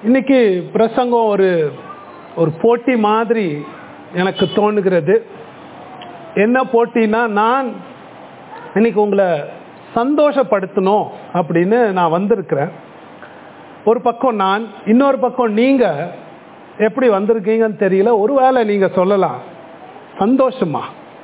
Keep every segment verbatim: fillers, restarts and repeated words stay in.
இன்னைக்கு பிரசங்கம் ஒரு ஒரு போட்டி மாதிரி எனக்கு தோணுகிறது. என்ன போட்டினா, நான் இன்னைக்கு உங்களை சந்தோஷப்படுத்தணும் அப்படின்னு நான் வந்திருக்கிறேன். ஒரு பக்கம் நான், இன்னொரு பக்கம் நீங்க எப்படி வந்திருக்கீங்கன்னு தெரியல. ஒருவேளை நீங்க சொல்லலாம், சந்தோஷமா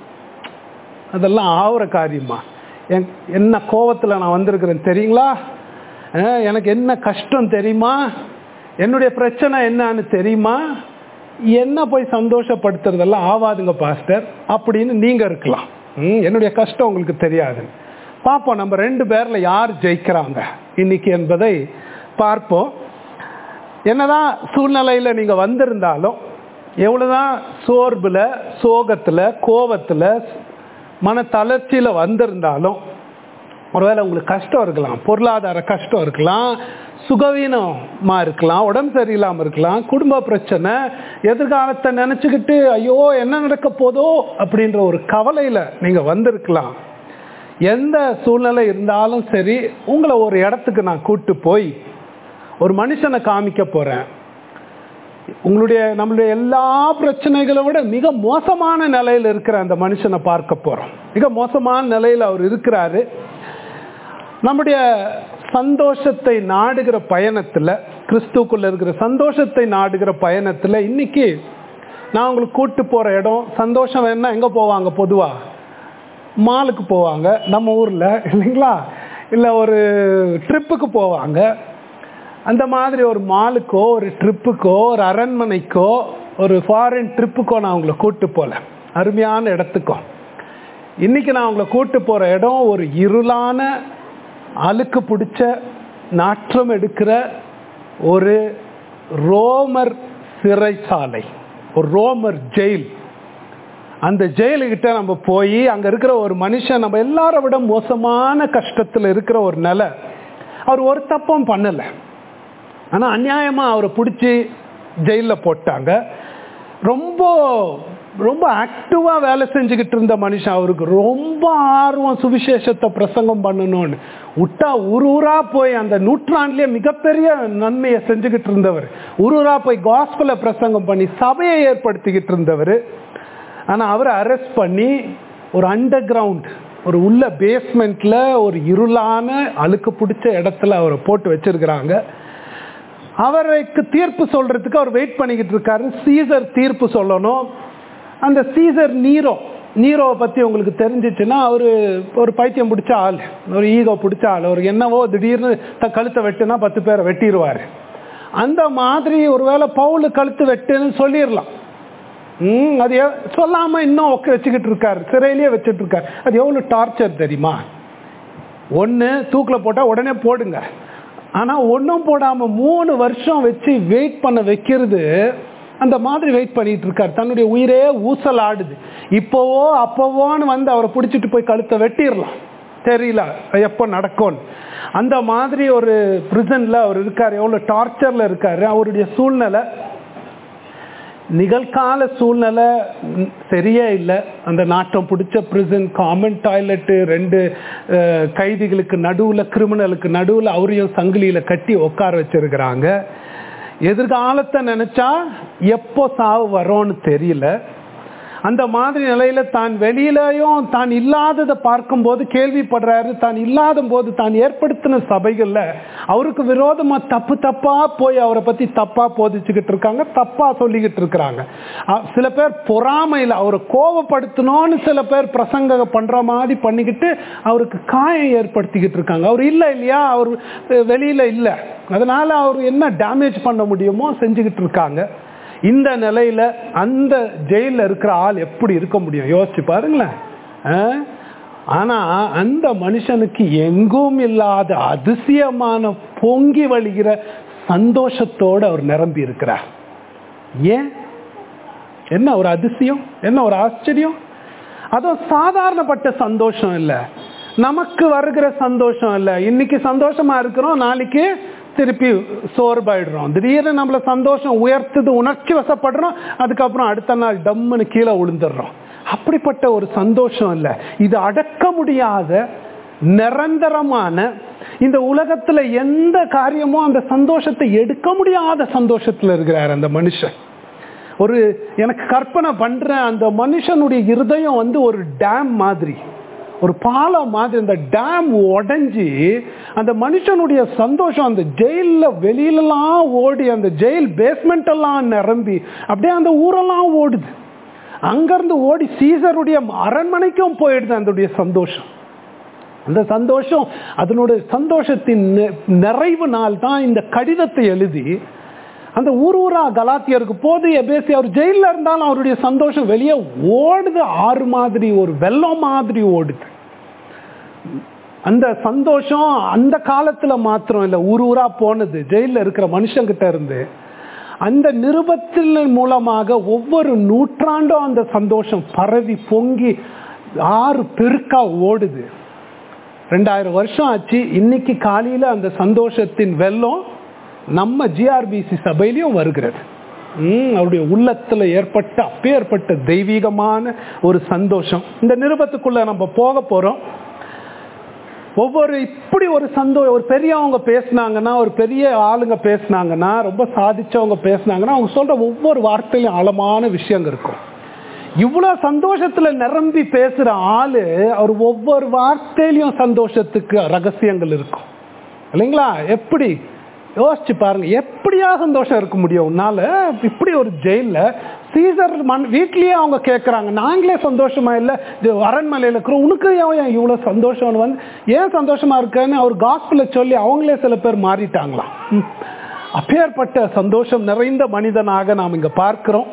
அதெல்லாம் ஆகிற காரியமா, என்ன கோவத்தில் நான் வந்திருக்கிறேன் தெரியுங்களா, எனக்கு என்ன கஷ்டம் தெரியுமா, என்னுடைய பிரச்சனை என்னன்னு தெரியுமா, என்ன போய் சந்தோஷப்படுத்துறதெல்லாம் ஆவாதுங்க பாஸ்டர் அப்படின்னு நீங்க இருக்கலாம். என்னுடைய கஷ்டம் உங்களுக்கு தெரியாது. பார்ப்போம் நம்ம ரெண்டு பேர்ல யார் ஜெயிக்கிறாங்க இன்னைக்கு என்பதை பார்ப்போம். என்னதான் சூழ்நிலையில நீங்க வந்திருந்தாலும், எவ்வளவுதான் சோர்வுல, சோகத்துல, கோபத்துல, மன தளர்ச்சியில வந்திருந்தாலும், ஒருவேளை உங்களுக்கு கஷ்டம் இருக்கலாம், பொருளாதார கஷ்டம் இருக்கலாம், சுகவீனமா இருக்கலாம், உடம்பு சரியில்லாம இருக்கலாம், குடும்ப பிரச்சனை, எதிர்காலத்தை நினைச்சுக்கிட்டு ஐயோ என்ன நடக்க போதோ அப்படின்ற ஒரு கவலையில நீங்க வந்திருக்கலாம். எந்த சூழ்நிலை இருந்தாலும் சரி, உங்களை ஒரு இடத்துக்கு நான் கூட்டு போய் ஒரு மனுஷனை காமிக்க போறேன். உங்களுடைய நம்மளுடைய எல்லா பிரச்சனைகளை விட மிக மோசமான நிலையில இருக்கிற அந்த மனுஷனை பார்க்க போறோம். மிக மோசமான நிலையில அவர் இருக்கிறாரு. நம்முடைய சந்தோஷத்தை நாடுகிற பயணத்துல, கிறிஸ்துக்குள்ள இருக்கிற சந்தோஷத்தை நாடுகிற பயணத்துல இன்னைக்கு நான் உங்களுக்கு கூட்டு போற இடம், சந்தோஷம் வேணா எங்க போவாங்க பொதுவா? மாலுக்கு போவாங்க நம்ம ஊர்ல, இல்லைங்களா? இல்ல ஒரு ட்ரிப்புக்கு போவாங்க. அந்த மாதிரி ஒரு மாலுக்கோ, ஒரு ட்ரிப்புக்கோ, ஒரு அரண்மனைக்கோ, ஒரு ஃபாரின் ட்ரிப்புக்கோ நான் உங்களை கூட்டு போல, அருமையான இடத்துக்கோ. இன்னைக்கு நான் உங்களை கூட்டு போற இடம் ஒரு இருளான, அழுக்கு பிடிச்ச, நாற்றம் எடுக்கிற ஒரு ரோமர் சிறைச்சாலை, ஒரு ரோமர் ஜெயில். அந்த ஜெயிலுக்கிட்ட நம்ம போய் அங்க இருக்கிற ஒரு மனுஷன், நம்ம எல்லாரை விட மோசமான கஷ்டத்துல இருக்கிற ஒரு நிலை. அவர் ஒரு தப்பும் பண்ணல, ஆனா அநியாயமா அவரை பிடிச்சி ஜெயில போட்டாங்க. ரொம்ப ரொம்ப ஆக்டிவா வேலை செஞ்சுக்கிட்டு இருந்த மனுஷன், அவருக்கு ரொம்ப ஆர்வம் சுவிசேஷத்தை பிரசங்கம் பண்ணணும்னு. விட்டா ஊர் ஊரா போய் அந்த நூற்றாண்டுலயே மிகப்பெரிய நன்மையை செஞ்சுக்கிட்டு இருந்தவர், ஊர் ஊரா போய் காஸ்பலை பிரசங்கம் பண்ணி சபையை ஏற்படுத்திக்கிட்டு இருந்தவர். ஆனா அவரை அரெஸ்ட் பண்ணி ஒரு அண்டர் கிரவுண்ட், ஒரு உள்ள பேஸ்மெண்ட்ல, ஒரு இருளான அழுக்கு பிடிச்ச இடத்துல அவரை போட்டு வச்சிருக்கிறாங்க. அவருக்கு தீர்ப்பு சொல்றதுக்கு அவர் வெயிட் பண்ணிக்கிட்டு இருக்காரு. சீசர் தீர்ப்பு சொல்லணும். அந்த சீசர் நீரோ, நீரோவை பத்தி உங்களுக்கு தெரிஞ்சிச்சுன்னா, அவரு ஒரு பைத்தியம் பிடிச்ச ஆள், ஒரு ஈகோ பிடிச்ச ஆள். அவர் என்னவோ திடீர்னு கழுத்தை வெட்டுனா பத்து பேரை வெட்டிடுவாரு. அந்த மாதிரி ஒருவேளை பவுல் கழுத்து வெட்டுன்னு சொல்லிடலாம். ம் அது சொல்லாம இன்னும் வச்சுக்கிட்டு இருக்காரு, சிறையிலேயே வச்சுட்டு இருக்காரு. அது எவ்வளவு டார்ச்சர் தெரியுமா? ஒன்னு தூக்கில போட்டா உடனே போடுங்க, ஆனா ஒன்னும் போடாம மூணு வருஷம் வச்சு வெயிட் பண்ண வைக்கிறது. அந்த மாதிரி வெயிட் பண்ணிட்டு இருக்காரு. தன்னுடைய உயிரே ஊசல் ஆடுது. இப்போவோ அப்போவோன்னு வந்து அவரை பிடிச்சிட்டு போய் கழுத்தை வெட்டிடலாம், தெரியல எப்போ நடக்கும். அந்த மாதிரி ஒரு பிரிசன்ல அவர் இருக்காரு. எவ்வளவு டார்ச்சர்ல இருக்காரு. அவருடைய சூழ்நிலை, நிகழ்கால சூழ்நிலை சரியே இல்லை. அந்த நாட்டம் பிடிச்ச பிரிசன், காமன் டாய்லெட்டு, ரெண்டு கைதிகளுக்கு நடுவில், கிரிமினலுக்கு நடுவில் அவரையும் சங்கிலியில கட்டி உட்கார வச்சிருக்கிறாங்க. எதிர்காலத்தை நினைச்சா எப்போ சாவு வரோன்னு தெரியல. அந்த மாதிரி நிலையில தான் வெளியிலையும் தான் இல்லாததை பார்க்கும்போது கேள்விப்படுறாரு. தான் இல்லாத போது தான் ஏற்படுத்தின சபைகள்ல அவருக்கு விரோதமா தப்பு தப்பா போய் அவரை பத்தி தப்பா போதிச்சுக்கிட்டு இருக்காங்க, தப்பா சொல்லிக்கிட்டு இருக்கிறாங்க. சில பேர் பொறாமையில அவரை கோபப்படுத்தணும்னு சில பேர் பிரசங்க பண்ற மாதிரி பண்ணிக்கிட்டு அவருக்கு காயம் ஏற்படுத்திக்கிட்டு இருக்காங்க. அவர் இல்லை இல்லையா, அவர் வெளியில இல்லை, அதனால அவர் என்ன டேமேஜ் பண்ண முடியுமோ செஞ்சுக்கிட்டு இருக்காங்க. இந்த நிலையில அந்த ஜெயில இருக்கிற ஆள் எப்படி இருக்க முடியும் யோசிச்சு பாருங்களேன். ஆனா அந்த மனுஷனுக்கு எங்கும் இல்லாத அதிசயமான பொங்கி வழிகிற சந்தோஷத்தோடு அவர் நிரம்பி இருக்கிறார். ஏன்? என்ன ஒரு அதிசயம், என்ன ஒரு ஆச்சரியம்! அதுவும் சாதாரணப்பட்ட சந்தோஷம் இல்லை, நமக்கு வருகிற சந்தோஷம் இல்லை. இன்னைக்கு சந்தோஷமா இருக்கிறோம், நாளைக்கு திருப்பி சோர்வாயிடுறோம். திடீர்னு நம்மள சந்தோஷம் உயர்த்துது, உணர்ச்சி வசப்படுறோம், அதுக்கப்புறம் அடுத்த நாள் டம்முன்னு கீழே விழுந்துடுறோம். அப்படிப்பட்ட ஒரு சந்தோஷம் இல்லை. இது அடக்க முடியாத, நிரந்தரமான, இந்த உலகத்துல எந்த காரியமும் அந்த சந்தோஷத்தை எடுக்க முடியாத சந்தோஷத்துல இருக்கிறார் அந்த மனுஷன். ஒரு எனக்கு கற்பனை பண்றேன், அந்த மனுஷனுடைய இருதயம் வந்து ஒரு டேம் மாதிரி, ஒரு பாலம் மாதிரி. அந்த டேம் உடைஞ்சி அந்த மனுஷனுடைய சந்தோஷம் அந்த ஜெயில வெளியிலலாம் ஓடி, அந்த ஜெயில் பேஸ்மெண்ட் எல்லாம் நிரம்பி அப்படியே அந்த ஊரெல்லாம் ஓடுது. அங்கிருந்து ஓடி சீசருடைய அரண்மனைக்கும் போயிடுது அதனுடைய சந்தோஷம். அந்த சந்தோஷம், அதனுடைய சந்தோஷத்தின் நிறைவு நாள் தான் இந்த கடிதத்தை எழுதி அந்த ஊர் ஊரா கலாத்தியருக்கு போது எபேசி அவர் ஜெயில இருந்தாலும் அவருடைய சந்தோஷம் வெளியே ஓடுது, ஆறு மாதிரி, ஒரு வெள்ளம் மாதிரி ஓடுது. அந்த சந்தோஷம் அந்த காலத்துல மாத்திரம் இல்லை, ஊர் ஊரா போனது ஜெயில இருக்கிற மனுஷங்கிட்ட இருந்து. அந்த நிருபத்தின் மூலமாக ஒவ்வொரு நூற்றாண்டும் அந்த சந்தோஷம் பரவி பொங்கி ஆறு பெருக்கா ஓடுது. ரெண்டாயிரம் வருஷம் ஆச்சு. இன்னைக்கு காலையில அந்த சந்தோஷத்தின் வெள்ளம் நம்ம ஜிஆர்பிசி சபையிலையும் வருகிறது. உம் அவருடைய உள்ளத்துல ஏற்பட்ட அப்பேற்பட்ட தெய்வீகமான ஒரு சந்தோஷம். இந்த நிருபத்துக்குள்ள நம்ம போக போறோம். ஒவ்வொரு இப்படி ஒரு சந்தோஷம், ஒரு பெரியவங்க பேசினாங்கன்னா, ஒரு பெரிய ஆளுங்க பேசினாங்கன்னா, ரொம்ப சாதிச்சவங்க பேசினாங்கன்னா, அவங்க சொல்ற ஒவ்வொரு வார்த்தையிலும் ஆழமான விஷயங்கள் இருக்கும். இவ்வளவு சந்தோஷத்துல நிரம்பி பேசுற ஆளு அவர் ஒவ்வொரு வார்த்தையிலையும் சந்தோஷத்துக்கு ரகசியங்கள் இருக்கும் இல்லைங்களா? எப்படி யோசிச்சு பாருங்க, எப்படியா சந்தோஷம் இருக்க முடியும் உன்னால? இப்படி ஒரு ஜெயில சீசர் மண் வீட்லயே அவங்க கேட்கறாங்க, நாங்களே சந்தோஷமா இல்லை, அரண்மனையில் இருக்கிறோம், உனக்கு ஏன் இவ்வளவு சந்தோஷம் வந்து ஏன் சந்தோஷமா இருக்கன்னு அவர் காஸ்பிள சொல்லி அவங்களே சில பேர் மாறிட்டாங்களாம். அப்பேற்பட்ட சந்தோஷம் நிறைந்த மனிதனாக நாம் இங்க பார்க்கிறோம்.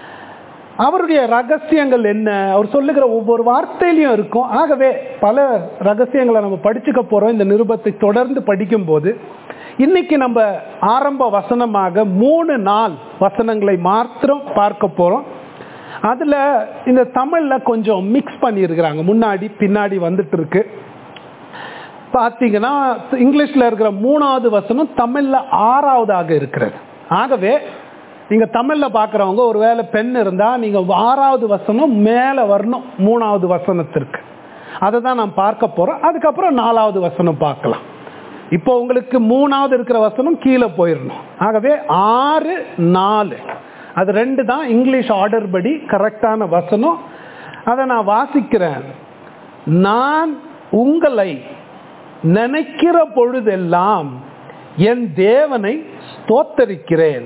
அவருடைய ரகசியங்கள் என்ன, அவர் சொல்லுகிற ஒவ்வொரு வார்த்தையிலையும் இருக்கும். ஆகவே பல ரகசியங்களை நம்ம படிச்சுக்க போறோம் இந்த நிருபத்தை தொடர்ந்து படிக்கும் போது. இன்னைக்கு நம்ம ஆரம்ப வசனமாக மூணு நாள் வசனங்களை மாத்திரம் பார்க்க போறோம். அதுல இந்த தமிழ்ல கொஞ்சம் மிக்ஸ் பண்ணி இருக்கிறாங்க, முன்னாடி பின்னாடி வந்துட்டு இருக்கு. பாத்தீங்கன்னா இங்கிலீஷ்ல இருக்கிற மூணாவது வசனம் தமிழ்ல ஆறாவதாக இருக்கிறது. ஆகவே நீங்க தமிழ்ல பாக்குறவங்க ஒருவேளை பெண் இருந்தா நீங்க ஆறாவது வசனம் மேல வரணும் மூணாவது வசனத்திற்கு. அதை தான் நான் பார்க்க போறோம். அதுக்கப்புறம் நாலாவது வசனம் பார்க்கலாம். இப்போ உங்களுக்கு மூணாவது இருக்கிற வசனம் கீழே போயிடணும். ஆகவே ஆறு நாலு அது ரெண்டு தான் இங்கிலீஷ் ஆர்டர் படி கரெக்டான வசனம். அதை நான் வாசிக்கிறேன். நான் உங்களை நினைக்கிற பொழுதெல்லாம் என் தேவனை ஸ்தோத்தரிக்கிறேன்.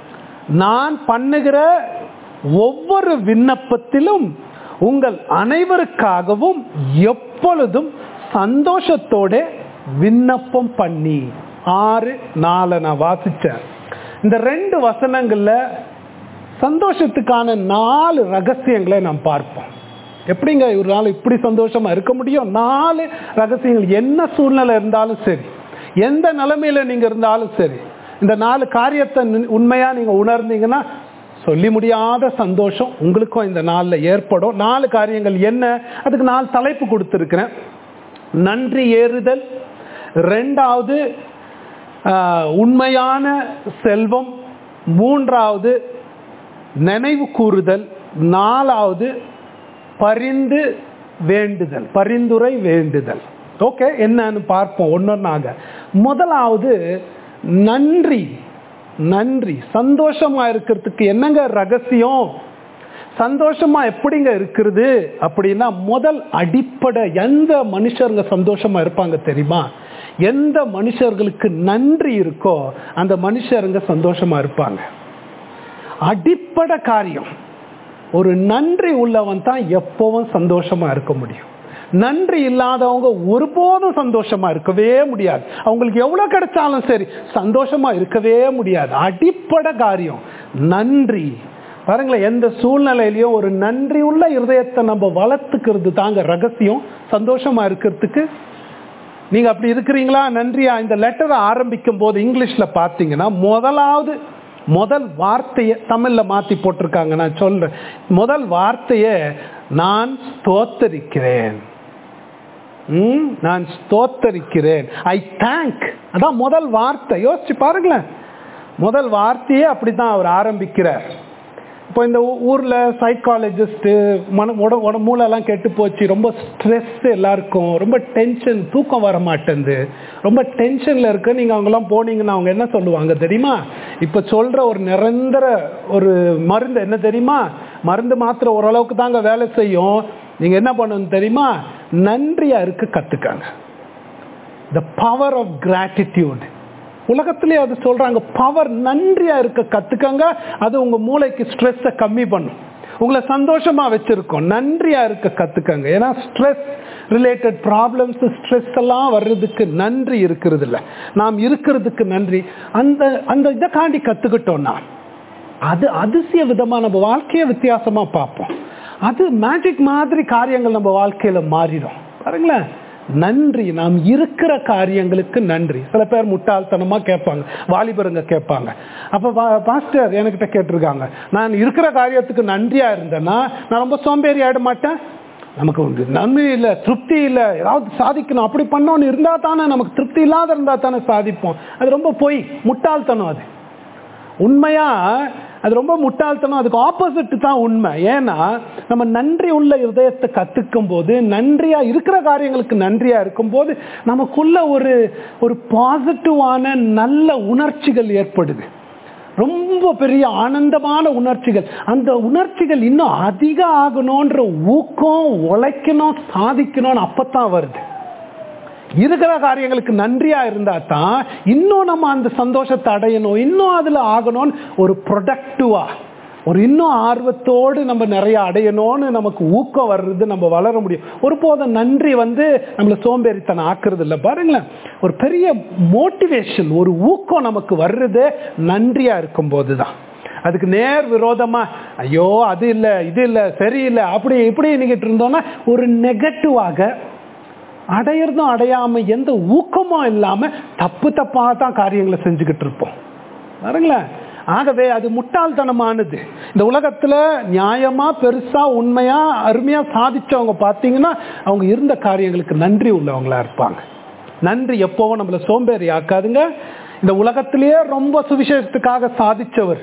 நான் பண்ணுகிற ஒவ்வொரு விண்ணப்பத்திலும் உங்கள் அனைவருக்காகவும் எப்பொழுதும் சந்தோஷத்தோட விண்ணப்பம் பண்ணி. ஆறு நாலு நான் வாசிச்சேன். இந்த ரெண்டு வசனங்கள்ல சந்தோஷத்துக்கான நாலு ரகசியங்களை நாம் பார்ப்போம். எப்படிங்க ஒரு நாள் இப்படி சந்தோஷமா இருக்க முடியும்? நாலு ரகசியங்கள். என்ன சூழ்நிலை இருந்தாலும் சரி, எந்த நிலைமையில நீங்க இருந்தாலும் சரி, இந்த நாலு காரியத்தை உண்மையா நீங்க உணர்ந்தீங்கன்னா சொல்லி முடியாத சந்தோஷம் உங்களுக்கும் இந்த நாள்ல ஏற்படும். நாலு காரியங்கள் என்ன? அதுக்கு நாலு தலைப்பு கொடுத்திருக்கிறேன். நன்றி ஏறுதல், ரெண்டாவது உண்மையான செல்வம், மூன்றாவது நினைவு கூறுதல், நாலாவது பரிந்து வேண்டுதல், பரிந்துரை வேண்டுதல். ஓகே, என்னன்னு பார்ப்போம் ஒன்னொன்னாக. முதலாவது நன்றி. நன்றி. சந்தோஷமா இருக்கிறதுக்கு என்னங்க ரகசியம்? சந்தோஷமா எப்படிங்க இருக்கிறது அப்படின்னா, முதல் அடிப்படை எந்த மனுஷருங்க சந்தோஷமா இருப்பாங்க தெரியுமா? எந்த மனுஷர்களுக்கு நன்றி இருக்கோ அந்த மனுஷருங்க சந்தோஷமா இருப்பாங்க. அடிப்படை காரியம். ஒரு நன்றி உள்ளவன் தான் எப்பவும் சந்தோஷமா இருக்க முடியும். நன்றி இல்லாதவங்க ஒருபோதும் சந்தோஷமா இருக்கவே முடியாது. அவங்களுக்கு எவ்வளவு கிடைச்சாலும் சரி சந்தோஷமா இருக்கவே முடியாது. அடிப்படை காரியம் நன்றி. பாருங்களேன், எந்த சூழ்நிலையிலயும் ஒரு நன்றி உள்ள இருதயத்தை நம்ம வளர்த்துக்கிறது தாங்க ரகசியம் சந்தோஷமா இருக்கிறதுக்கு. நீங்க அப்படி இருக்கிறீங்களா? நன்றியா? இந்த லெட்டரை ஆரம்பிக்கும் போது இங்கிலீஷ்ல பாத்தீங்கன்னா முதலாவது முதல் வார்த்தையை தமிழ்ல மாத்தி போட்டிருக்காங்க. நான் சொல்றேன், முதல் வார்த்தையை நான் ஸ்தோத்தரிக்கிறேன். உம் நான் ஸ்தோத்தரிக்கிறேன். I thank. அதான் முதல் வார்த்தை. யோசிச்சு பாருங்களேன், முதல் வார்த்தையே அப்படித்தான் அவர் ஆரம்பிக்கிறார். இப்போ இந்த ஊரில் சைக்காலஜிஸ்ட்டு மன உட உட மூளைலாம் கெட்டு போச்சு, ரொம்ப ஸ்ட்ரெஸ் எல்லாருக்கும், ரொம்ப டென்ஷன், தூக்கம் வர மாட்டேங்குது, ரொம்ப டென்ஷனில் இருக்கு. நீங்கள் அவங்கெல்லாம் போனீங்கன்னா அவங்க என்ன சொல்லுவாங்க தெரியுமா? இப்போ சொல்கிற ஒரு நிரந்தர ஒரு மருந்து என்ன தெரியுமா? மருந்து மாத்திரை ஓரளவுக்கு தாங்க வேலை செய்யும். நீங்கள் என்ன பண்ணணும் தெரியுமா? நன்றியாக இருக்க கற்றுக்காங்க. The power of gratitude. உலகத்திலே அது சொல்றாங்க. பவர், நன்றியா இருக்க கத்துக்கங்க. அது உங்க மூளைக்கு ஸ்ட்ரெஸ்ஸை கம்மி பண்ணும், உங்களை சந்தோஷமா வச்சிருக்கும். நன்றியா இருக்க கத்துக்கங்க. ஏன்னா ஸ்ட்ரெஸ் ரிலேட்டட் ப்ராப்ளம்ஸ், ஸ்ட்ரெஸ் எல்லாம் வர்றதுக்கு நன்றி இருக்கிறது இல்லை, நாம் இருக்கிறதுக்கு நன்றி. அந்த அந்த இதை காண்டி கத்துக்கிட்டோம்னா அது அதிசய விதமா நம்ம வாழ்க்கையை வித்தியாசமா பார்ப்போம். அது மேஜிக் மாதிரி காரியங்கள் நம்ம வாழ்க்கையில மாறிடும். பாருங்களேன், நன்றி. நாம் இருக்கிற காரியங்களுக்கு நன்றி. சில பேர் முட்டாள்தனமா கேட்பாங்க, வாலிபருங்க கேட்பாங்க. அப்ப பாஸ்டர் என்கிட்ட கேட்டிருக்காங்க, நான் இருக்கிற காரியத்துக்கு நன்றியா இருந்தேன்னா நான் ரொம்ப சோம்பேறி ஆயிட மாட்டேன்? நமக்கு உண்டு நன்மை இல்லை, திருப்தி இல்லை, ஏதாவது சாதிக்கணும், அப்படி பண்ணோன்னு இருந்தா தானே, நமக்கு திருப்தி இல்லாத இருந்தா தானே சாதிப்போம். அது ரொம்ப பொய், முட்டாள்தனம். அது உண்மையா அது ரொம்ப முட்டாள்தனம். அதுக்கு ஆப்போசிட் தான் உண்மை. ஏன்னா நம்ம நன்றி உள்ள இதயத்தை கத்துக்கும் போது, நன்றியா இருக்கிற காரியங்களுக்கு நன்றியா இருக்கும் போது நமக்குள்ள ஒரு ஒரு பாசிட்டிவான நல்ல உணர்ச்சிகள் ஏற்படுது. ரொம்ப பெரிய ஆனந்தமான உணர்ச்சிகள். அந்த உணர்ச்சிகள் இன்னும் அதிகம் ஆகணும்ன்ற ஊக்கம், உழைக்கணும், சாதிக்கணும்னு அப்பத்தான் வருது. இருக்கிற காரியங்களுக்கு நன்றியா இருந்தா தான் இன்னும் நம்ம அந்த சந்தோஷத்தை அடையணும், இன்னும் அதுல ஆகணும்னு ஒரு ப்ரொடக்டிவா, ஒரு இன்னும் ஆர்வத்தோடு நம்ம நிறைய அடையணும்னு நமக்கு ஊக்கம் வர்றது, நம்ம வளர முடியும். ஒருபோதும் நன்றி வந்து நம்மளை சோம்பேறித்தனம் ஆக்குறது இல்லை. பாருங்களேன், ஒரு பெரிய மோட்டிவேஷன், ஒரு ஊக்கம் நமக்கு வர்றது நன்றியா இருக்கும் போதுதான். அதுக்கு நேர் விரோதமா ஐயோ அது இல்லை, இது இல்லை, சரியில்லை, அப்படி இப்படி நினைக்கிட்டு இருந்தோம்னா ஒரு நெகட்டிவாக அடையிறதும் அடையாம எந்த ஊக்கமும் இல்லாம தப்பு தப்பா தான் காரியங்களை செஞ்சுக்கிட்டு இருப்போம். பாருங்களேன், ஆகவே அது முட்டாள்தனமானது. இந்த உலகத்துல நியாயமா, பெருசா, உண்மையா, அருமையா சாதிச்சவங்க பார்த்தீங்கன்னா அவங்க இருந்த காரியங்களுக்கு நன்றி உள்ளவங்களா இருப்பாங்க. நன்றி எப்பவும் நம்மள சோம்பேறி ஆக்காதுங்க. இந்த உலகத்திலேயே ரொம்ப சுவிசேஷத்துக்காக சாதிச்சவர்,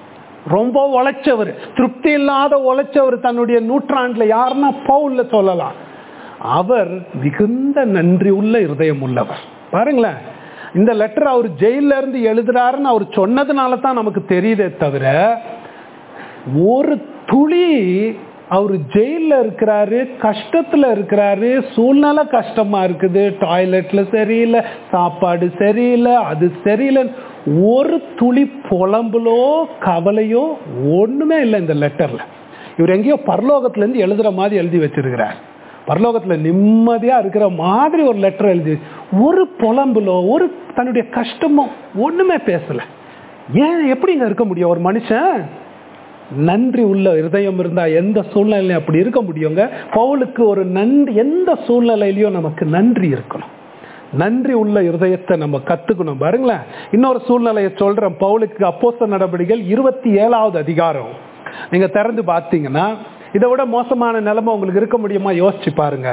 ரொம்ப உழைச்சவர், திருப்தி இல்லாத உழைச்சவர் தன்னுடைய நூற்றாண்டுல யாருன்னா பவுல்ல சொல்லலாம். அவர் மிகுந்த நன்றி உள்ள இருதயம் உள்ளவர். பாருங்களேன், இந்த லெட்டர் அவர் ஜெயில இருந்து எழுதுறாருன்னு அவர் சொன்னதுனால தான் நமக்கு தெரியுதே தவிர, ஒரு துளி அவர் ஜெயில இருக்கிறாரு, கஷ்டத்துல இருக்கிறாரு, சூழ்நிலை கஷ்டமா இருக்குது, டாய்லெட்ல சரியில்லை, சாப்பாடு சரியில்லை, அது சரியில்லை, ஒரு துளி புலம்பலோ கவலையோ ஒண்ணுமே இல்லை இந்த லெட்டர்ல. இவர் எங்கேயோ பரலோகத்துல இருந்து எழுதுற மாதிரி எழுதி வச்சிருக்கிறார். பரலோகத்துல நிம்மதியா இருக்கிற மாதிரி ஒரு லெட்டர் எழுதி, ஒரு புலம்புலோ ஒரு தன்னுடைய கஷ்டமோ ஒண்ணுமே பேசல. ஏன், எப்படிங்க இருக்க முடியும்? ஒரு மனுஷன் நன்றி உள்ள இருதயம் இருந்தா எந்த சூழ்நிலையும் அப்படி இருக்க முடியுங்க. பவுலுக்கு ஒரு நன்றி, எந்த சூழ்நிலையிலையும் நமக்கு நன்றி இருக்கணும். நன்றி உள்ள இருதயத்தை நம்ம கத்துக்கணும். பாருங்களேன், இன்னொரு சூழ்நிலையை சொல்றேன். பவுலுக்கு அப்போஸ்தலர் நடபடிகள் இருபத்தி ஏழாவது அதிகாரம் நீங்க திறந்து பார்த்தீங்கன்னா இதை விட மோசமான நிலைமை உங்களுக்கு இருக்க முடியுமா? யோசிச்சு பாருங்க.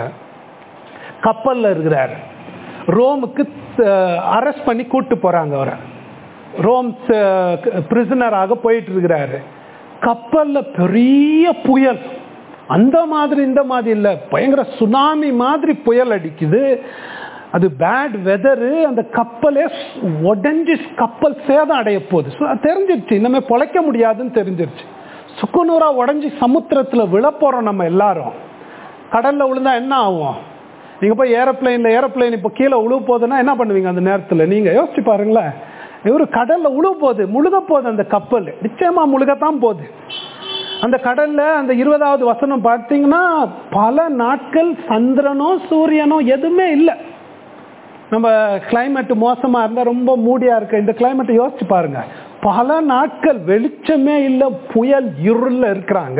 கப்பல்ல இருக்கிறார், ரோமுக்கு அரெஸ்ட் பண்ணி கூட்டு போறாங்க. அவரை ரோம் பிரிசனராக போயிட்டு இருக்கிறாரு. கப்பல்ல பெரிய புயல், அந்த மாதிரி இந்த மாதிரி இல்ல, பயங்கர சுனாமி மாதிரி புயல் அடிக்குது. அது பேட் வெதரு. அந்த கப்பலே உடஞ்சி கப்பல் சேதம் அடைய போகுது. தெரிஞ்சிருச்சு இனிமே பொழைக்க முடியாதுன்னு தெரிஞ்சிருச்சு. சுக்குநூறா உடஞ்சி சமுத்திரத்துல விழ போறோம் நம்ம எல்லாரும். கடல்ல விழுந்தா என்ன ஆகும்? நீங்க போய் ஏரோப்ளைன்ல ஏரோப்ளைன் இப்ப கீழே உழுவு போகுதுன்னா என்ன பண்ணுவீங்க அந்த நேரத்துல? நீங்க யோசிச்சு பாருங்களேன். இவரு கடல்ல உழுவு போகுது, முழுக போகுது அந்த கப்பல், நிச்சயமா முழுகத்தான் போகுது. அந்த கடல்ல அந்த இருபதாவது வசனம் பார்த்தீங்கன்னா பல நாட்கள் சந்திரனோ சூரியனோ எதுவுமே இல்லை. நம்ம கிளைமேட் மோசமா இருந்தா ரொம்ப மூடியா இருக்கு, இந்த கிளைமேட்டை யோசிச்சு பாருங்க. பல நாட்கள் வெளிச்சமே இல்லை, புயல் இருள இருக்கிறாங்க.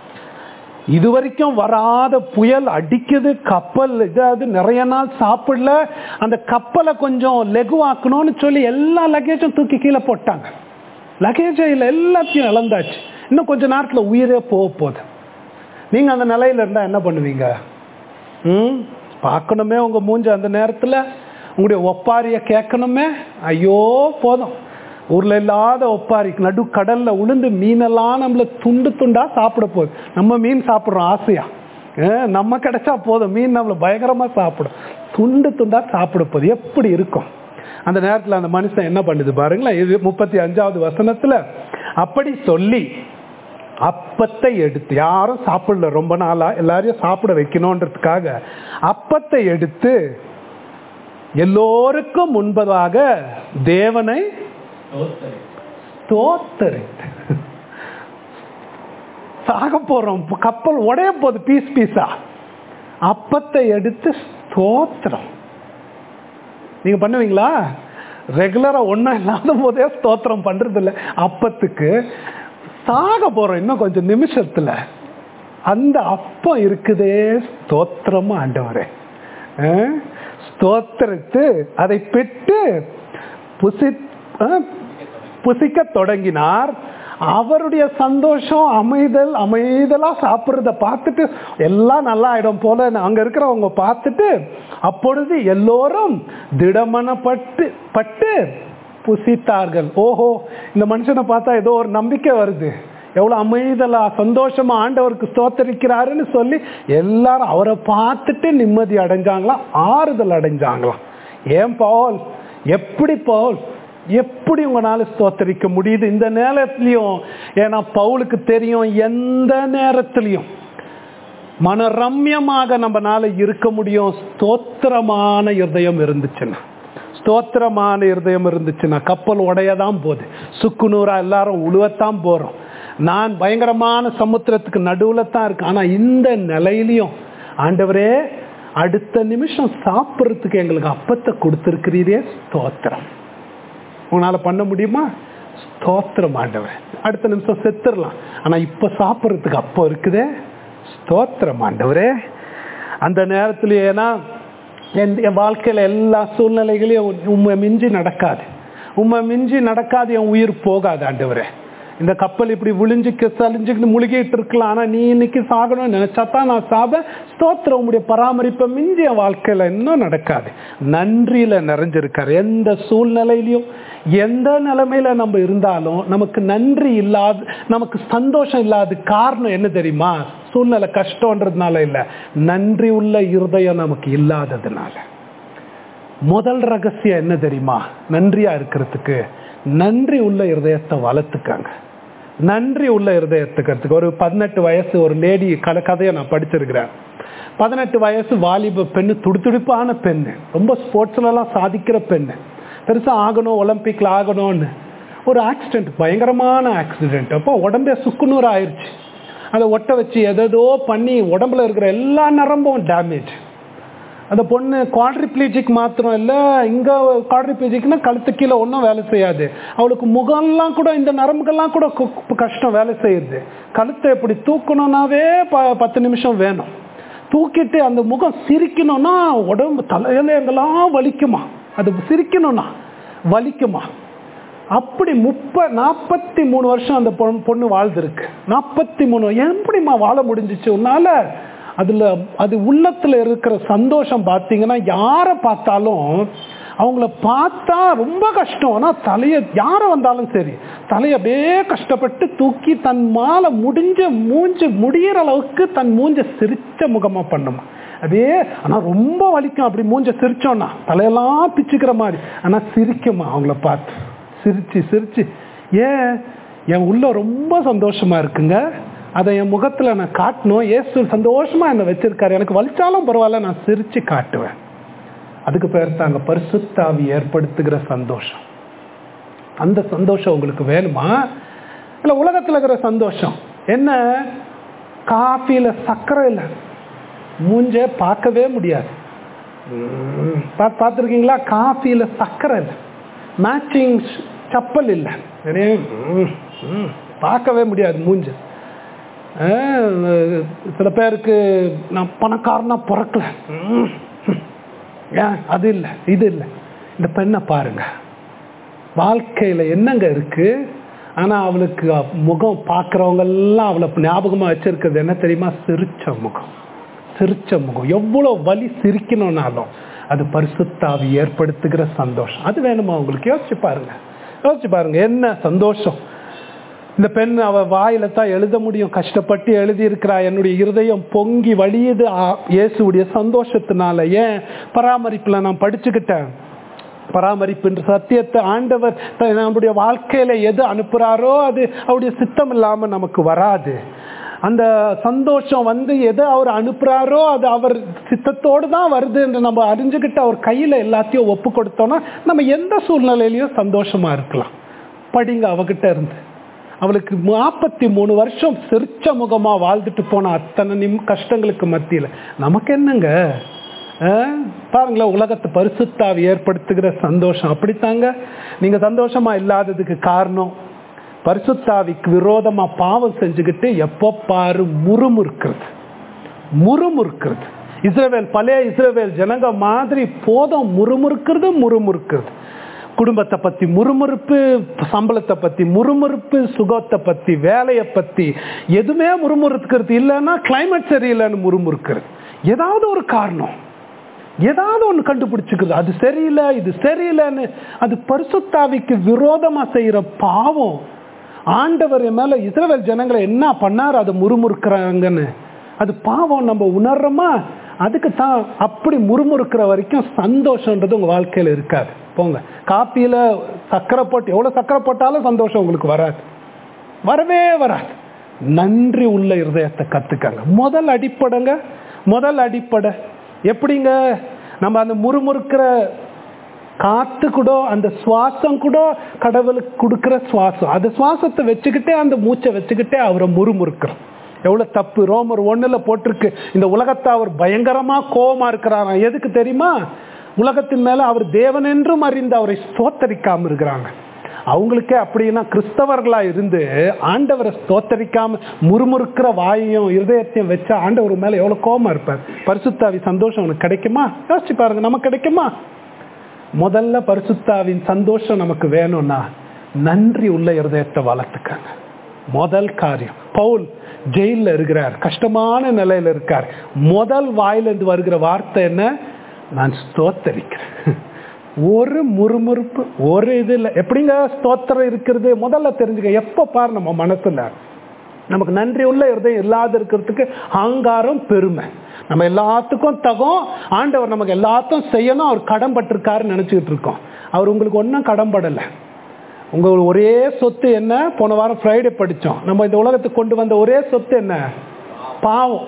இதுவரைக்கும் வராத புயல் அடிக்குது, கப்பல் இதாவது நிறைய நாள் சாப்பிடல. அந்த கப்பலை கொஞ்சம் லெகுவாக்கணும்னு சொல்லி எல்லா லக்கேஜும் தூக்கி கீழே போட்டாங்க. லக்கேஜ் இல்லை, எல்லாத்தையும் இழந்தாச்சு. இன்னும் கொஞ்ச நேரத்தில் உயிரே போக போகுது. நீங்க அந்த நிலையில இருந்தா என்ன பண்ணுவீங்க? ம் பார்க்கணுமே உங்க மூஞ்ச, அந்த நேரத்தில் உங்களுடைய ஒப்பாரிய கேட்கணுமே. ஐயோ போதும், ஊர்ல இல்லாத ஒப்பாரி நடு கடல்ல உளுந்து மீனெல்லாம் நம்மள துண்டு துண்டா சாப்பிட போகுது. நம்ம மீன் சாப்பிட்றோம் ஆசையா, நம்ம கிடைச்சா போதும், மீன் நம்மள பயங்கரமா சாப்பிடும், துண்டு துண்டா சாப்பிட போகுது. எப்படி இருக்கும் அந்த நேரத்தில்? அந்த மனுஷன் என்ன பண்ணுது பாருங்களேன். இது முப்பத்தி அஞ்சாவது வசனத்துல, அப்படி சொல்லி அப்பத்தை எடுத்து, யாரும் சாப்பிடல ரொம்ப நாளா, எல்லாரையும் சாப்பிட வைக்கணும்ன்றதுக்காக அப்பத்தை எடுத்து எல்லோருக்கும் முன்பதாக தேவனை ஸ்தோத்தரித்து, சாக போறோம், கப்பல் உடைய போது பீஸ் பீஸா, அப்பத்தை எடுத்து ஸ்தோத்திரம். நீங்க பண்ணுவீங்களா? ரெகுலரா ஒன்னும் இல்லாத போதே ஸ்தோத்திரம் பண்றது இல்லை. அப்பத்துக்கு சாக போறோம் இன்னும் கொஞ்சம் நிமிஷத்துல, அந்த அப்பம் இருக்குதே, ஸ்தோத்திரமா ஆண்டவரே, ஸ்தோத்திரித்து அதை பெற்று புசி புசிக்க தொடங்கினார். அவருடைய சந்தோஷம், அமைதல் அமைதலா சாப்பிட்றத பார்த்துட்டு எல்லாம் நல்லா ஆயிடும் போல அங்க இருக்கிறவங்க பார்த்துட்டு, அப்பொழுது எல்லோரும் திடமனப்பட்டு பட்டு புசித்தார்கள். ஓஹோ, இந்த மனுஷனை பார்த்தா ஏதோ ஒரு நம்பிக்கை வருது, எவ்வளவு அமைதலா சந்தோஷமா ஆண்டவருக்கு ஸ்தோத்தரிக்கிறாருன்னு சொல்லி எல்லாரும் அவரை பார்த்துட்டு நிம்மதி அடைஞ்சாங்களாம், ஆறுதல் அடைஞ்சாங்களாம். ஏன் பவுல், எப்படி பவுல், எப்படி உங்களால ஸ்தோத்தரிக்க முடியுது இந்த நேரத்திலையும்? ஏன்னா பவுலுக்கு தெரியும், எந்த நேரத்திலையும் மனரம்யமாக நம்மனால இருக்க முடியும் ஸ்தோத்திரமான இருதயம் இருந்துச்சுன்னா. ஸ்தோத்திரமான இருதயம் இருந்துச்சுன்னா கப்பல் உடையதான் போகுது, சுக்குநூறா எல்லாரும் உழுவத்தான் போறோம், நான் பயங்கரமான சமுத்திரத்துக்கு நடுவுல தான் இருக்கு. ஆனா இந்த நிலையிலையும் ஆண்டவரே அடுத்த நிமிஷம் சாப்பிட்றதுக்கு எங்களுக்கு அப்பத்தை கொடுத்திருக்கிறீரே, ஸ்தோத்திரம். உன்னால பண்ண முடியுமா? ஸ்தோத்திரம் ஆண்டவரே. அடுத்த நிமிஷம் செத்துடலாம், ஆனா இப்ப சாப்பிட்றதுக்கு அப்போ இருக்குதே, ஸ்தோத்திரம் ஆண்டவரே. அந்த நேரத்துல ஏன்னா என் வாழ்க்கையில எல்லா சூழ்நிலைகளையும் உண்மை மிஞ்சி நடக்காது, உண்மை மிஞ்சி நடக்காது, என் உயிர் போகாது ஆண்டவரே. இந்த கப்பல் இப்படி விழிஞ்சுக்கு சலிஞ்சுக்கு முழுகிட்டு இருக்கலாம், ஆனா நீ இன்னைக்கு சாகணும்னு நினைச்சாதான் நான் சாப. ஸ்தோத்திரம், உங்களுடைய பராமரிப்பை மிஞ்சி என் வாழ்க்கையில இன்னும் நடக்காது. நன்றியில நிறைஞ்சிருக்காரு. எந்த சூழ்நிலையிலையும் எந்த நிலைமையில நம்ம இருந்தாலும் நமக்கு நன்றி இல்லாத, நமக்கு சந்தோஷம் இல்லாத காரணம் என்ன தெரியுமா? சூழ்நிலை கஷ்டம்ன்றதுனால இல்ல, நன்றி உள்ள இருதயம் நமக்கு இல்லாததுனால. முதல் ரகசியம் என்ன தெரியுமா? நன்றியா இருக்கிறதுக்கு நன்றி உள்ள இருதயத்தை வளர்த்துக்காங்க. நன்றி உள்ள இருதயத்துக்கிறதுக்கு ஒரு பதினெட்டு வயசு ஒரு லேடி கல கதையை நான் படிச்சிருக்கிறேன். பதினெட்டு வயசு வாலிப பெண்ணு, துடிதுடிப்பான பெண்ணு, ரொம்ப ஸ்போர்ட்ஸ்ல எல்லாம் சாதிக்கிற பெண்ணு, பெருசா ஆகணும், ஒலிம்பிக்ல ஆகணும்னு. ஒரு ஆக்சிடென்ட், பயங்கரமான ஆக்சிடென்ட். அப்போ உடம்பே சுக்குநூறு ஆயிடுச்சு. அதை ஒட்ட வச்சு எதோ பண்ணி உடம்புல இருக்கிற எல்லா நரம்பும் டேமேஜ். அந்த பொண்ணு குவாட்ரிப்ளீஜிக் மாத்திரம் இல்லை, இங்கே குவாட்ரிப்ளீஜிக்னா கழுத்து கீழே ஒன்றும் வேலை செய்யாது, அவளுக்கு முகம்லாம் கூட இந்த நரம்புகள்லாம் கூட கஷ்டம் வேலை செய்யுது. கழுத்தை எப்படி தூக்கணும்னாவே ப பத்து நிமிஷம் வேணும். தூக்கிட்டு அந்த முகம் சிரிக்கணும்னா உடம்பு தலையில எங்கெல்லாம் வலிக்குமா, அது சிரிக்கணும்னா வலிக்குமா. அப்படி முப்ப நாற்பத்தி மூணு வருஷம் அந்த பொண்ணு வாழ்ந்துருக்கு. நாற்பத்தி மூணு எப்படிமா வாழ முடிஞ்சிச்சு உன்னால? அதுல அது உள்ளத்துல இருக்கிற சந்தோஷம் பார்த்தீங்கன்னா, யாரை பார்த்தாலும் அவங்கள பார்த்தா ரொம்ப கஷ்டம், ஆனா தலைய யார வந்தாலும் சரி தலைய அப்படியே கஷ்டப்பட்டு தூக்கி தன் மாலை முடிஞ்ச மூஞ்சு முடிகிற அளவுக்கு தன் மூஞ்ச சிரிச்ச முகமா பண்ணுமா. அதே ஆனா ரொம்ப வலிக்கும் அப்படி மூஞ்ச சிரிச்சோன்னா, தலையெல்லாம் பிச்சுக்கிற மாதிரி, ஆனா சிரிக்குமா அவங்கள பார்த்து, சிரிச்சு சிரிச்சு. ஏன்? என் உள்ள ரொம்ப சந்தோஷமா இருக்குங்க, அதை என் முகத்துல நான் காட்டணும். இயேசு சந்தோஷமா என்னை வச்சிருக்காரு, எனக்கு வலிச்சாலும் பரவாயில்ல, நான் சிரிச்சு காட்டுவேன். அதுக்கு பேர் தாங்க பரிசுத்த ஆவி ஏற்படுத்துகிற சந்தோஷம். அந்த சந்தோஷம் உங்களுக்கு வேணுமா? இல்ல உலகத்துல இருக்கிற சந்தோஷம் என்ன? காஃபில சர்க்கரை இல்லை, மூஞ்ச பார்க்கவே முடியாது. பார்த்துருக்கீங்களா? காஃபில சர்க்கரை இல்லை, மேட்சிங் சப்பல் இல்லை, பார்க்கவே முடியாது மூஞ்ச. சில பேருக்கு நான் பணக்காரனா பிறக்கல, ஏன் அது இல்லை இது இல்லை. இந்த பெண்ணை பாருங்க, வாழ்க்கையில என்னங்க இருக்கு, ஆனா அவளுக்கு முகம் பார்க்கறவங்க எல்லாம் அவளை ஞாபகமா வச்சிருக்கிறது என்ன தெரியுமா? சிரிச்ச முகம். சிரிச்ச முகம். எவ்வளவு வலி சிரிக்கணும்னாலும் அது பரிசுத்த ஆவி ஏற்படுத்துகிற சந்தோஷம். அது வேணுமா உங்களுக்கு? யோசிச்சு பாருங்க. யோசிச்சு பாருங்க, என்ன சந்தோஷம். இந்த பெண் அவ வாயில தான் எழுத முடியும், கஷ்டப்பட்டு எழுதி இருக்கிறா. என்னுடைய இருதயம் பொங்கி வழியுது இயேசுடைய சந்தோஷத்தினால. ஏன் பராமரிப்புல நான் படிச்சுக்கிட்டேன். பராமரிப்புன்ற சத்தியத்தை ஆண்டவர் நம்முடைய வாழ்க்கையில எது அனுப்புறாரோ அது அவருடைய சித்தம் இல்லாம நமக்கு வராது. அந்த சந்தோஷம் வந்து எதை அவர் அனுப்புறாரோ அது அவர் சித்தத்தோடு தான் வருது என்று நம்ம அறிஞ்சுக்கிட்டு அவர் கையில எல்லாத்தையும் ஒப்பு கொடுத்தோம்னா நம்ம எந்த சூழ்நிலையிலையும் சந்தோஷமா இருக்கலாம். படிங்க அவகிட்ட இருந்து. அவளுக்கு நாற்பத்தி மூணு வருஷம் சிரிச்ச முகமா வாழ்ந்துட்டு போன அத்தனை நிம் கஷ்டங்களுக்கு மத்தியில நமக்கு என்னங்க பாருங்களேன், உலகத்தை பரிசுத்தாவி ஏற்படுத்துகிற சந்தோஷம் அப்படித்தாங்க. நீங்க சந்தோஷமா இல்லாததுக்கு காரணம் பரிசுத்தாவிக்கு விரோதமா பாவம் செஞ்சுக்கிட்டு எப்போ பாரு முறுமுறுக்கிறது முறுமுறுக்கிறது. இஸ்ரவேல் பழைய இஸ்ரவேல் ஜனங்க மாதிரி போதும் முறுமுறுக்கிறது முறுமுறுக்கிறது. குடும்பத்தை பத்தி முறுமுறுப்பு, சம்பளத்தை பத்தி முறுமுறுப்பு, சுகத்தை பத்தி, வேலையை பத்தி எதுவுமே முறுமுறுக்கிறது இல்லைன்னா கிளைமேட் சரியில்லைன்னு முறுமுறுக்கிறது. ஏதாவது ஒரு காரணம், ஏதாவது ஒன்று கண்டுபிடிச்சுக்கிறது. அது சரியில்லை இது சரியில்லைன்னு. அது பரிசுத்தாவிக்கு விரோதமா செய்யற பாவம். ஆண்டவர் மேல இஸ்ரவேல் ஜனங்களை என்ன பண்ணாரு அதை முறுமுறுக்கிறாங்கன்னு அது பாவம். நம்ம உணர்றோமா? அதுக்கு தான் அப்படி முறுமுறுக்கிற வரைக்கும் சந்தோஷம்ன்றது உங்க வாழ்க்கையில இருக்காது. போங்க, காப்பியில சக்கரை போட்டு எவ்வளவு சக்கரை போட்டாலும் சந்தோஷம் உங்களுக்கு வராது, வரவே வராது. நன்றி உள்ள இருதயத்தை கத்துக்கங்க. முதல் அடிப்படைங்க, முதல் அடிப்படை எப்படிங்க? நம்ம அந்த முறுமுறுக்கிற காத்து கூட, அந்த சுவாசம் கூட கடவுளுக்கு கொடுக்கிற சுவாசம். அந்த சுவாசத்தை வச்சுக்கிட்டே, அந்த மூச்சை வச்சுக்கிட்டே அவரை முறுமுறுக்கிறோம். எவ்வளவு தப்பு. ரோமர் ஒண்ணுல போட்டிருக்கு, இந்த உலகத்தை அவர் பயங்கரமா கோபமா இருக்கிறாராம். எதுக்கு தெரியுமா? உலகத்தின் மேல அவர் தேவன் என்றும் அறிந்து அவரை ஸ்தோத்தரிக்காம இருக்கிறாங்க. அவங்களுக்கே அப்படின்னா கிறிஸ்தவர்களா இருந்து ஆண்டவரை ஸ்தோத்தரிக்காம முறுமுறுக்கிற வாயையும் இருதயத்தையும் வச்சா ஆண்டவர் மேல எவ்வளவு கோபமா இருப்பார். பரிசுத்தாவி சந்தோஷம் உனக்கு கிடைக்குமா? யோசிச்சு பாருங்க, நமக்கு கிடைக்குமா? முதல்ல பரிசுத்தாவின் சந்தோஷம் நமக்கு வேணும்னா நன்றி உள்ள இருதயத்தை வளர்த்துக்காங்க. முதல் காரியம். பவுல் ஜெயில இருக்கிறார், கஷ்டமான நிலையில இருக்கார். முதல் வாயிலிருந்து வருகிற வார்த்தை என்ன? நான் ஸ்தோத்தரிக்கிறேன். ஒரு முறுமுறுப்பு, ஒரு இது இல்லை. எப்படிங்க ஸ்தோத்திரம் இருக்கிறது? முதல்ல தெரிஞ்சுக்க. எப்ப பாரு நம்ம மனசுல நமக்கு நன்றி உள்ள இருதயம் இல்லாத இருக்கிறதுக்கு அகங்காரம், பெருமை. நம்ம எல்லாத்துக்கும் தகும், ஆண்டவர் நமக்கு எல்லாத்தையும் செய்யணும், அவர் கடன் பட்டிருக்காருன்னு நினைச்சுக்கிட்டு இருக்கோம். அவர் உங்களுக்கு ஒன்றும் கடன் படலை. உங்க ஒரே சொத்து என்ன? போன வாரம் ஃப்ரைடே படித்தோம். நம்ம இந்த உலகத்துக்கு கொண்டு வந்த ஒரே சொத்து என்ன? பாவம்.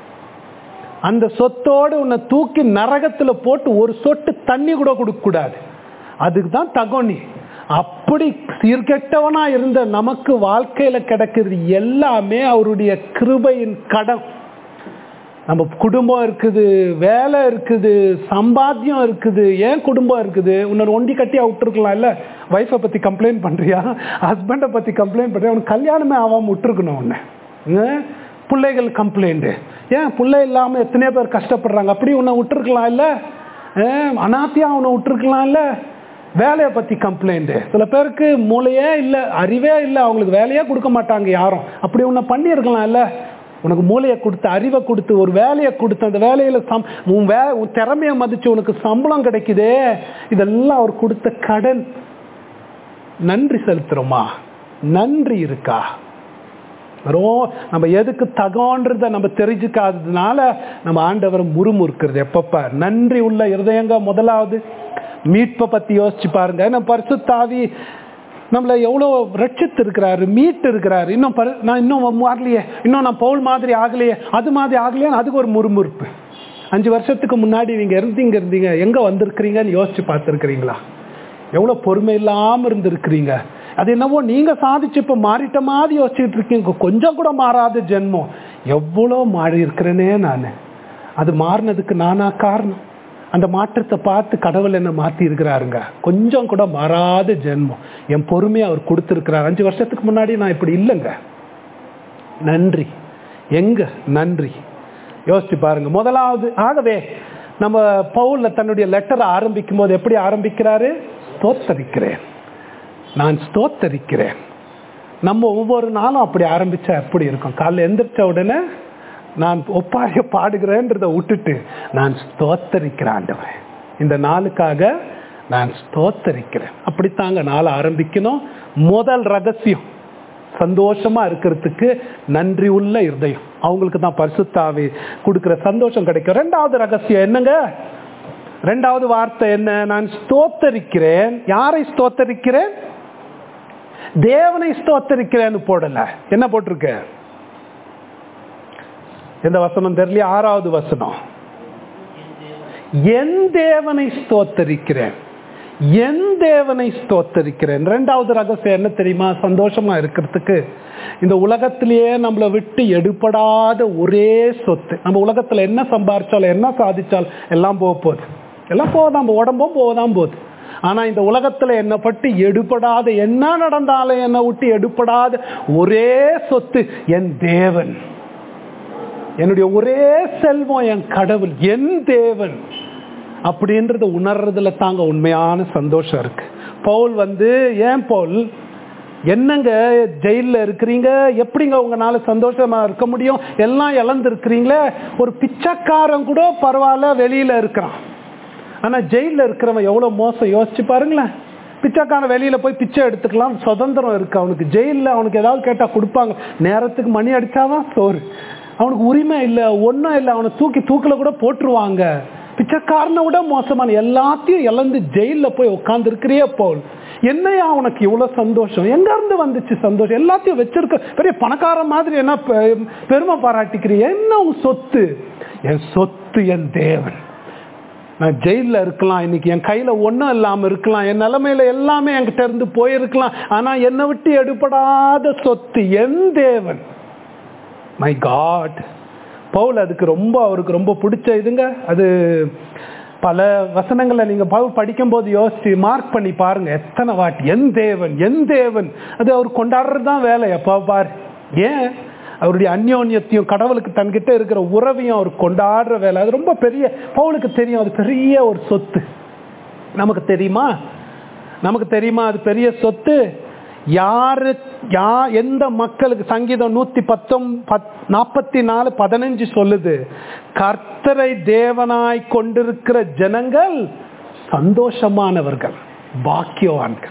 அந்த சொத்தோடு உன்னை தூக்கி நரகத்துல போட்டு ஒரு சொட்டு தண்ணி கூட கொடுக்க கூடாது. அதுக்கு தான் தகோனி. அப்படி சீர்கெட்டவனா இருந்த நமக்கு வாழ்க்கையில கிடைக்கிறது எல்லாமே அவருடைய கிருபையின் கடன். நம்ம குடும்பம் இருக்குது, வேலை இருக்குது, சம்பாத்தியம் இருக்குது. ஏன் குடும்பம் இருக்குது? உன்னோட ஒண்டி கட்டியா விட்டுருக்கலாம் இல்ல? வைஃபை பத்தி கம்ப்ளைண்ட் பண்றியா? ஹஸ்பண்டை பத்தி கம்ப்ளைண்ட் பண்றியா? உனக்கு கல்யாணமே ஆகாம விட்டுருக்கணும். உன்ன பிள்ளைகள் கம்ப்ளைண்ட். ஏன் பிள்ளை இல்லாம எத்தனையோ பேர் கஷ்டப்படுறாங்க. அப்படி உன்னை விட்டுருக்கலாம் இல்ல? அனாத்தியா உன்னை விட்டுருக்கலாம் இல்ல? வேலையை பத்தி கம்ப்ளைண்ட். சில பேருக்கு மூளையே இல்லை, அறிவே இல்லை, அவங்களுக்கு வேலையே கொடுக்க மாட்டாங்க யாரும். அப்படி உன்னை பண்ணி இருக்கலாம் இல்ல? உனக்கு மூளையை கொடுத்து, அறிவை கொடுத்து, ஒரு வேலையை கொடுத்து, அந்த வேலையில சம் உன் வே உன் திறமையை மதிச்சு உனக்கு சம்பளம் கிடைக்குதே, இதெல்லாம் அவர் கொடுத்த கடன். நன்றி செலுத்துறோமா? நன்றி இருக்கா? நம்ம எதுக்கு தகோன்றத நம்ம தெரிஞ்சுக்காததுனால நம்ம ஆண்டவர் முறுமுறுக்கிறது. எப்பப்ப நன்றி உள்ள இருதயங்க. முதலாவது மீட்பை பத்தி யோசிச்சு பாருங்க. நம்ம பரிசுத்தாவி நம்மளை எவ்வளோ ரட்சித்து இருக்கிறாரு, மீட்டு இருக்கிறாரு. இன்னும் பரி நான் இன்னும் மாறலையே, இன்னும் நான் பவுல் மாதிரி ஆகலையே, அது மாதிரி ஆகலையே, அதுக்கு ஒரு முறுமுறுப்பு. அஞ்சு வருஷத்துக்கு முன்னாடி நீங்க இருந்தீங்க இருந்தீங்க எங்க வந்திருக்கிறீங்கன்னு யோசிச்சு பார்த்துருக்கிறீங்களா? எவ்வளோ பொறுமை இல்லாமல் இருந்திருக்கிறீங்க. அது என்னவோ நீங்க சாதிச்சு இப்ப மாறிட்ட மாதிரி யோசிச்சுட்டு இருக்கீங்க. கொஞ்சம் கூட மாறாத ஜென்மம். எவ்வளோ மாறி இருக்கிறேனே நான். அது மாறினதுக்கு நானா காரணம்? அந்த மாற்றத்தை பார்த்து கடவுள் என்ன மாற்றி இருக்கிறாருங்க. கொஞ்சம் கூட மாறாத ஜென்மம். என் பொறுமையை அவர் கொடுத்துருக்கிறார். அஞ்சு வருஷத்துக்கு முன்னாடி நான் இப்படி இல்லைங்க. நன்றி. எங்க நன்றி? யோசிச்சு பாருங்க. முதலாவது, ஆகவே நம்ம பவுல்ல தன்னுடைய லெட்டரை ஆரம்பிக்கும் போது எப்படி ஆரம்பிக்கிறாரு? ஸ்தோத்தரிக்கிறேன், நான் ஸ்தோத்தரிக்கிறேன். நம்ம ஒவ்வொரு நாளும் அப்படி ஆரம்பிச்சா எப்படி இருக்கும்? காலைல எந்திரிச்ச உடனே நான் ஒப்பாரிய பாடுகிறேன்றதை விட்டுட்டு நான் ஸ்தோத்தரிக்கிறேன் ஆண்டவரே, இந்த நாளுக்காக நான் ஸ்தோத்தரிக்கிறேன். அப்படித்தாங்க நாளை ஆரம்பிக்கணும். முதல் ரகசியம் சந்தோஷமா இருக்கிறதுக்கு நன்றி உள்ள இருதயம். அவங்களுக்கு தான் பரிசுத்த ஆவி கொடுக்கிற சந்தோஷம் கிடைக்கும். ரெண்டாவது ரகசியம் என்னங்க? ரெண்டாவது வார்த்தை என்ன? நான் ஸ்தோத்தரிக்கிறேன். யாரை ஸ்தோத்தரிக்கிறேன்? தேவனை ஸ்தோத்தரிக்கிறேன்னு போடல. என்ன போட்டிருக்க? எந்த வசனம் தெரியல? ஆறாவது வசனம். என் தேவனை ஸ்தோத்தரிக்கிறேன். என் தேவனை ஸ்தோத்தரிக்கிறேன். ரெண்டாவது ரகசியம் என்ன தெரியுமா? சந்தோஷமா இருக்கிறதுக்கு இந்த உலகத்திலேயே நம்மளை விட்டு எடுபடாத ஒரே சொத்து. நம்ம உலகத்துல என்ன சம்பாரிச்சாலும் என்ன சாதிச்சாலும் எல்லாம் போக போகுது. எல்லாம் போதான், நம்ம உடம்பும் போதான் போகுது. ஆனா இந்த உலகத்துல என்னை பற்றி எடுபடாத, என்ன நடந்தாலும் என்னை விட்டு எடுபடாத ஒரே சொத்து என் தேவன். என்னுடைய ஒரே செல்வம் என் கடவுள், என் தேவன். அப்படின்றத உணர்றதுல தாங்க உண்மையான சந்தோஷம் இருக்கு. பவுல் வந்து, ஏன் பவுல் என்னங்க ஜெயிலில் இருக்கிறீங்க, எப்படிங்க உங்களால சந்தோஷமா இருக்க முடியும்? எல்லாம் இழந்து இருக்கிறீங்களே. ஒரு பிச்சைக்காரன் கூட பரவாயில்ல, வெளியில இருக்கிறான். ஆனா ஜெயிலில் இருக்கிறவன் எவ்வளவு மோசம் யோசிச்சு பாருங்களேன். பிச்சைக்காரன் வெளியில போய் பிச்சை எடுத்துக்கலாம், சுதந்திரம் இருக்கு அவனுக்கு. ஜெயிலில் அவனுக்கு ஏதாவது கேட்டா கொடுப்பாங்க. நேரத்துக்கு மணி அடிச்சாதான் சோறு. அவனுக்கு உரிமை இல்லை, ஒன்றும் இல்லை. அவனை தூக்கி தூக்கில் கூட போட்டுருவாங்க. பிச்சைக்காரனை விட மோசமான எல்லாத்தையும் இழந்து ஜெயிலில் போய் உட்கார்ந்து இருக்கிறியே பவுல், என்னையா உனக்கு இவ்வளவு சந்தோஷம்? எங்க இருந்து வந்துச்சு சந்தோஷம்? எல்லாத்தையும் வச்சிருக்க, பெரிய பணக்கார மாதிரி என்ன பெருமை பாராட்டிக்கிறீ? என்ன உன் சொத்து? என் சொத்து என் தேவன். நான் ஜெயிலில் இருக்கலாம், இன்னைக்கு என் கையில ஒன்றும் இல்லாம இருக்கலாம், என் நிலைமையில எல்லாமே என்கிட்ட இருந்து போயிருக்கலாம். ஆனா என்னை விட்டு எடுபடாத சொத்து என் தேவன், மை காட். பவுல் அதுக்கு ரொம்ப, அவருக்கு ரொம்ப பிடிச்ச இதுங்க அது. பல வசனங்களை நீங்க பவுல் படிக்கும் போது யோசிச்சு மார்க் பண்ணி பாருங்க, எத்தனை வாட்டி என் தேவன் என் தேவன். அது அவர் கொண்டாடுறதுதான் வேலை. எப்போ பாரு, ஏன் அவருடைய அந்யோன்யத்தையும் கடவுளுக்கு தன்கிட்ட இருக்கிற உறவையும் அவர் கொண்டாடுற வேலை. அது ரொம்ப பெரிய, பவுலுக்கு தெரியும் அது பெரிய ஒரு சொத்து. நமக்கு தெரியுமா? நமக்கு தெரியுமா அது பெரிய சொத்து? யாரு யா எந்த மக்களுக்கு? சங்கீதம் நூத்தி பத்தொம் நாற்பத்தி நாலு பதினஞ்சு சொல்லுது, கர்த்தரை தேவனாய் கொண்டிருக்கிற ஜனங்கள் சந்தோஷமானவர்கள், பாக்கியவான்கள்.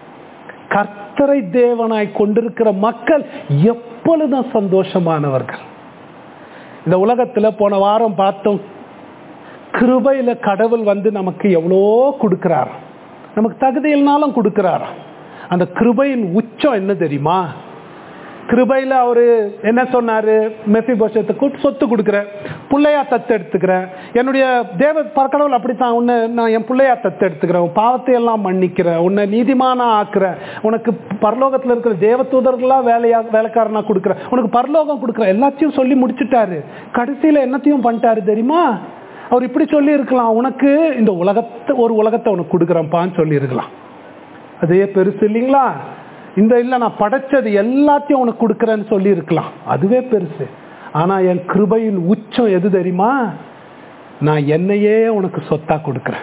கர்த்தரை தேவனாய் கொண்டிருக்கிற மக்கள் எப்பொழுதும் சந்தோஷமானவர்கள். இந்த உலகத்துல போன வாரம் பார்த்தோம், கிருபையில கடவுள் வந்து நமக்கு எவ்வளோ கொடுக்கிறார். நமக்கு தகுதி இல்லைனாலும் கொடுக்கிறார். அந்த கிருபையின் உச்சம் என்ன தெரியுமா? கிருபையில அவரு என்ன சொன்னாரு? மெபிபோஷத்துக்கு சொத்து கொடுக்குறேன், பிள்ளையா தத்து எடுத்துக்கிறேன். என்னுடைய தேவ கடவுள் அப்படித்தான், உன்னை நான் என் பிள்ளையா தத்து எடுத்துக்கிறேன், உன் பாவத்தை எல்லாம் மன்னிக்கிறேன், உன்னை நீதிமானா ஆக்குறேன், உனக்கு பரலோகத்தில் இருக்கிற தேவதூதர்களா வேலையா வேலைக்காரனா கொடுக்குறேன், உனக்கு பரலோகம் கொடுக்குறேன். எல்லாத்தையும் சொல்லி முடிச்சுட்டாரு. கடைசியில என்னத்தையும் பண்ணிட்டாரு தெரியுமா? அவர் இப்படி சொல்லி இருக்கலாம், உனக்கு இந்த உலகத்தை ஒரு உலகத்தை உனக்கு கொடுக்குறேன்ப்பான்னு சொல்லி இருக்கலாம். அதே பெருசு இல்லைங்களா? இந்த இல்லை நான் படைச்சது எல்லாத்தையும் உனக்கு கொடுக்குறேன்னு சொல்லி இருக்கலாம், அதுவே பெருசு. ஆனா என் கிருபையின் உச்சம் எது தெரியுமா? நான் என்னையே உனக்கு சொத்தா கொடுக்குறேன்,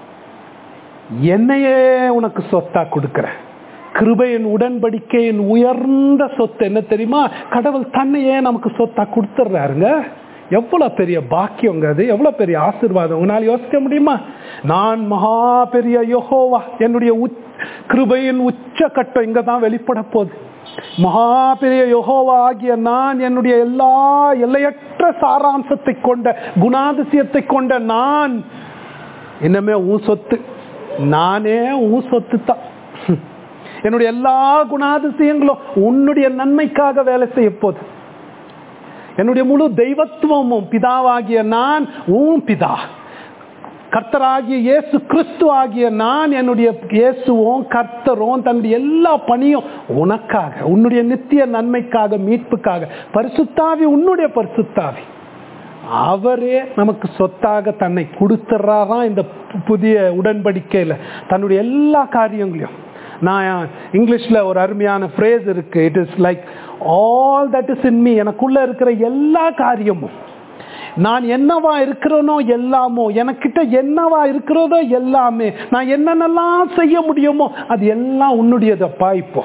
என்னையே உனக்கு சொத்தா கொடுக்குறேன். கிருபையின் உடன்படிக்கையின் உயர்ந்த சொத்து என்ன தெரியுமா? கடவுள் தன்னையே நமக்கு சொத்தா கொடுத்துட்றாருங்க. எவ்வளவு பெரிய பாக்கியங்க அது, எவ்வளவு பெரிய ஆசீர்வாதம். உங்களால் யோசிக்க முடியுமா? நான் மகா பெரிய யெகோவா, என்னுடைய கிருபையின் உச்ச கட்டம் இங்க தான் வெளிப்பட போகுது. மகா பெரிய யெகோவா ஆகிய நான் என்னுடைய எல்லா எல்லையற்ற சாராம்சத்தை கொண்ட குணாதிசயத்தை கொண்ட நான் இன்னமே உன் சொத்து, நானே உன் சொத்து தான். என்னுடைய எல்லா குணாதிசயங்களும் உன்னுடைய நன்மைக்காக வேலை செய்ய போகுது. என்னுடைய முழு தெய்வத்துவமும் பிதாவாகிய நான் உன் பிதா, கர்த்தராகிய இயேசு கிறிஸ்து ஆகிய நான் என்னுடைய இயேசுவும் கர்த்தரும் தன்னுடைய எல்லா பணியும் உனக்காக, உன்னுடைய நித்திய நன்மைக்காக, மீட்புக்காக. பரிசுத்தாவி, உன்னுடைய பரிசுத்தாவி அவரே நமக்கு சொத்தாக தன்னை கொடுத்துறாராம். இந்த புதிய உடன்படிக்கையில தன்னுடைய எல்லா காரியங்களையும். நான் இங்கிலீஷ்ல ஒரு அருமையான ஃப்ரேஸ் இருக்கு, it is like all that is in me. எனக்குள்ள இருக்கிற எல்லா காரியமும், நான் என்னவா இருக்கிறேனோ எல்லாமோ, எனக்கிட்ட என்னவா இருக்கிறதோ எல்லாமே, நான் என்னென்னலாம் செய்ய முடியுமோ அது எல்லாம் உன்னுடையதப்பா. இப்போ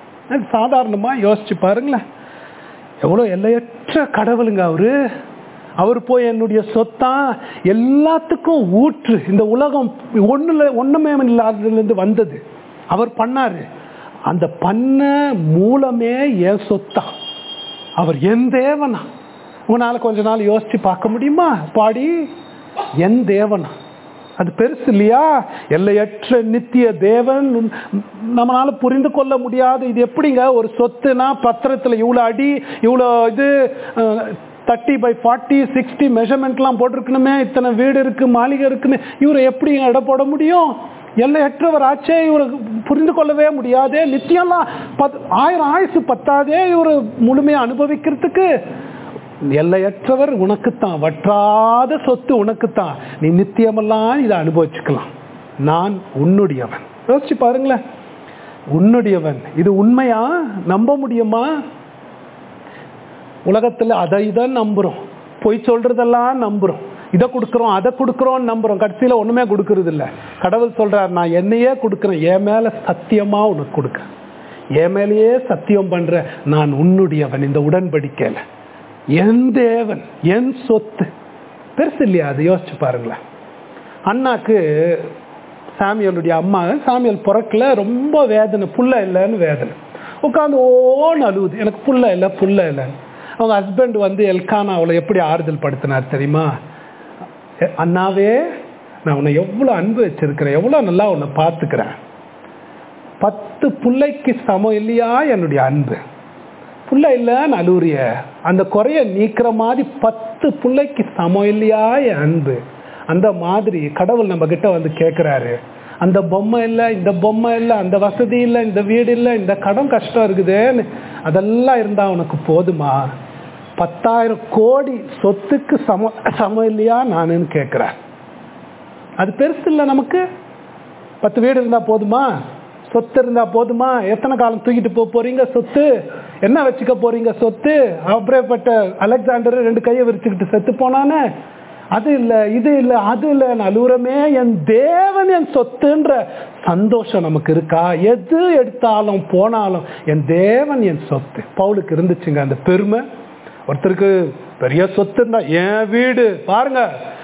சாதாரணமா யோசிச்சு பாருங்களேன், எவ்வளோ எல்லையற்ற கடவுளுங்க அவரு. அவர் போய் என்னுடைய சொத்தா எல்லாத்துக்கும் ஊற்று, இந்த உலகம் ஒண்ணுல ஒண்ணுமே இல்லாததுலேருந்து வந்தது அவர் பண்ணாரு. அந்த பண்ண மூலமே என் சொத்தா, அவர் என் தேவனா. உங்களால கொஞ்ச நாள் யோசிச்சு பார்க்க முடியுமா? பாடி என் தேவனா, அது பெருசு இல்லையா? எல்லையற்ற நித்திய தேவன். நம்மளால புரிந்து கொள்ள முடியாது. இது எப்படிங்க ஒரு சொத்துனா பத்திரத்துல இவ்வளோ அடி இவ்வளோ இது தேர்ட்டி பை ஃபார்ட்டி சிக்ஸ்டி மெஷர்மெண்ட்லாம் போட்டிருக்கணுமே, இத்தனை வீடு இருக்கு மாளிகை இருக்குன்னு இவரை எப்படி எடை போட முடியும்? எல்லையற்றவர் ஆச்சே, இவரை புரிந்து கொள்ளவே முடியாதே. நித்தியம்லாம் பத் ஆயிரம் ஆயுசு பத்தாதே இவரு முழுமையை அனுபவிக்கிறதுக்கு. எல்லையற்றவர் உனக்குத்தான், வற்றாத சொத்து உனக்குத்தான், நீ நித்தியமெல்லாம் இதை அனுபவிச்சுக்கலாம். நான் உன்னுடையவன். யோசிச்சு பாருங்களேன், உன்னுடையவன். இது உண்மையா? நம்ப முடியுமா? உலகத்துல அதை இதான் நம்புறோம், பொய் சொல்றதெல்லாம் நம்புறோம், இதை கொடுக்குறோம் அதை கொடுக்குறோம் நம்புறோம், கடைசியில ஒண்ணுமே கொடுக்கறது இல்லை. கடவுள் சொல்றார், நான் என்னையே கொடுக்குறேன், என் மேல சத்தியமா உனக்கு கொடுக்குறேன், என் மேலேயே சத்தியம் பண்ற, நான் உன்னுடையவன். இந்த உடன்படிக்கையில என் தேவன் என் சொத்து. பெருசு இல்லையா? அது யோசிச்சு பாருங்களேன். அண்ணாக்கு சாமியலுடைய அம்மா, சாமியல் பிறக்கல, ரொம்ப வேதனை, புள்ள இல்லைன்னு வேதனை, உட்காந்து ஓன்னு அழுவுது, எனக்கு புள்ள இல்லை புள்ள இல்லைன்னு. அவங்க ஹஸ்பண்ட் வந்து எல்கானா அவளை எப்படி ஆறுதல் படுத்தினார் தெரியுமா? அண்ணாவே, நான் உன்னை எவ்வளோ அன்பு வச்சிருக்கிறேன், எவ்வளோ நல்லா உன்னை பார்த்துக்கிறேன், பத்து பிள்ளைக்கு சமம் இல்லையா என்னுடைய அன்பு? புள்ள இல்லைன்னு அழுவுறிய, அந்த குறைய நீக்கிற மாதிரி பத்து பிள்ளைக்கு சமம் இல்லையா என் அன்பு? அந்த மாதிரி கடவுள் நம்ம கிட்ட வந்து கேட்குறாரு, அந்த பொம்மை இல்லை இந்த பொம்மை இல்லை, அந்த வசதி இல்லை இந்த வீடு இல்லை, இந்த கடன் கஷ்டம் இருக்குதுன்னு, அதெல்லாம் இருந்தா உனக்கு போதுமா? பத்தாயிரம் கோடி சொத்துக்கு சம சமம் இல்லையா நானுன்னு கேட்குறேன். அது பெருசு இல்லை நமக்கு? பத்து வீடு இருந்தா போதுமா? சொத்து இருந்தா போதுமா? எத்தனை காலம் தூக்கிட்டு போக போறீங்க சொத்து? என்ன வச்சுக்க போறீங்க சொத்து? அப்படியேப்பட்ட அலெக்சாண்டர் ரெண்டு கையை விரிச்சுக்கிட்டு செத்து போனானே, அது இல்லை இது இல்லை அது இல்லை அலுவரமே, என் தேவன் என் சொத்துன்ற சந்தோஷம் நமக்கு இருக்கா? எது எடுத்தாலும் போனாலும் என் தேவன் என் சொத்து. பவுலுக்கு இருந்துச்சுங்க அந்த பெருமை. ஒருத்தருக்கு பெரிய சொத்து இருந்தா, என் வீடு பாருங்க,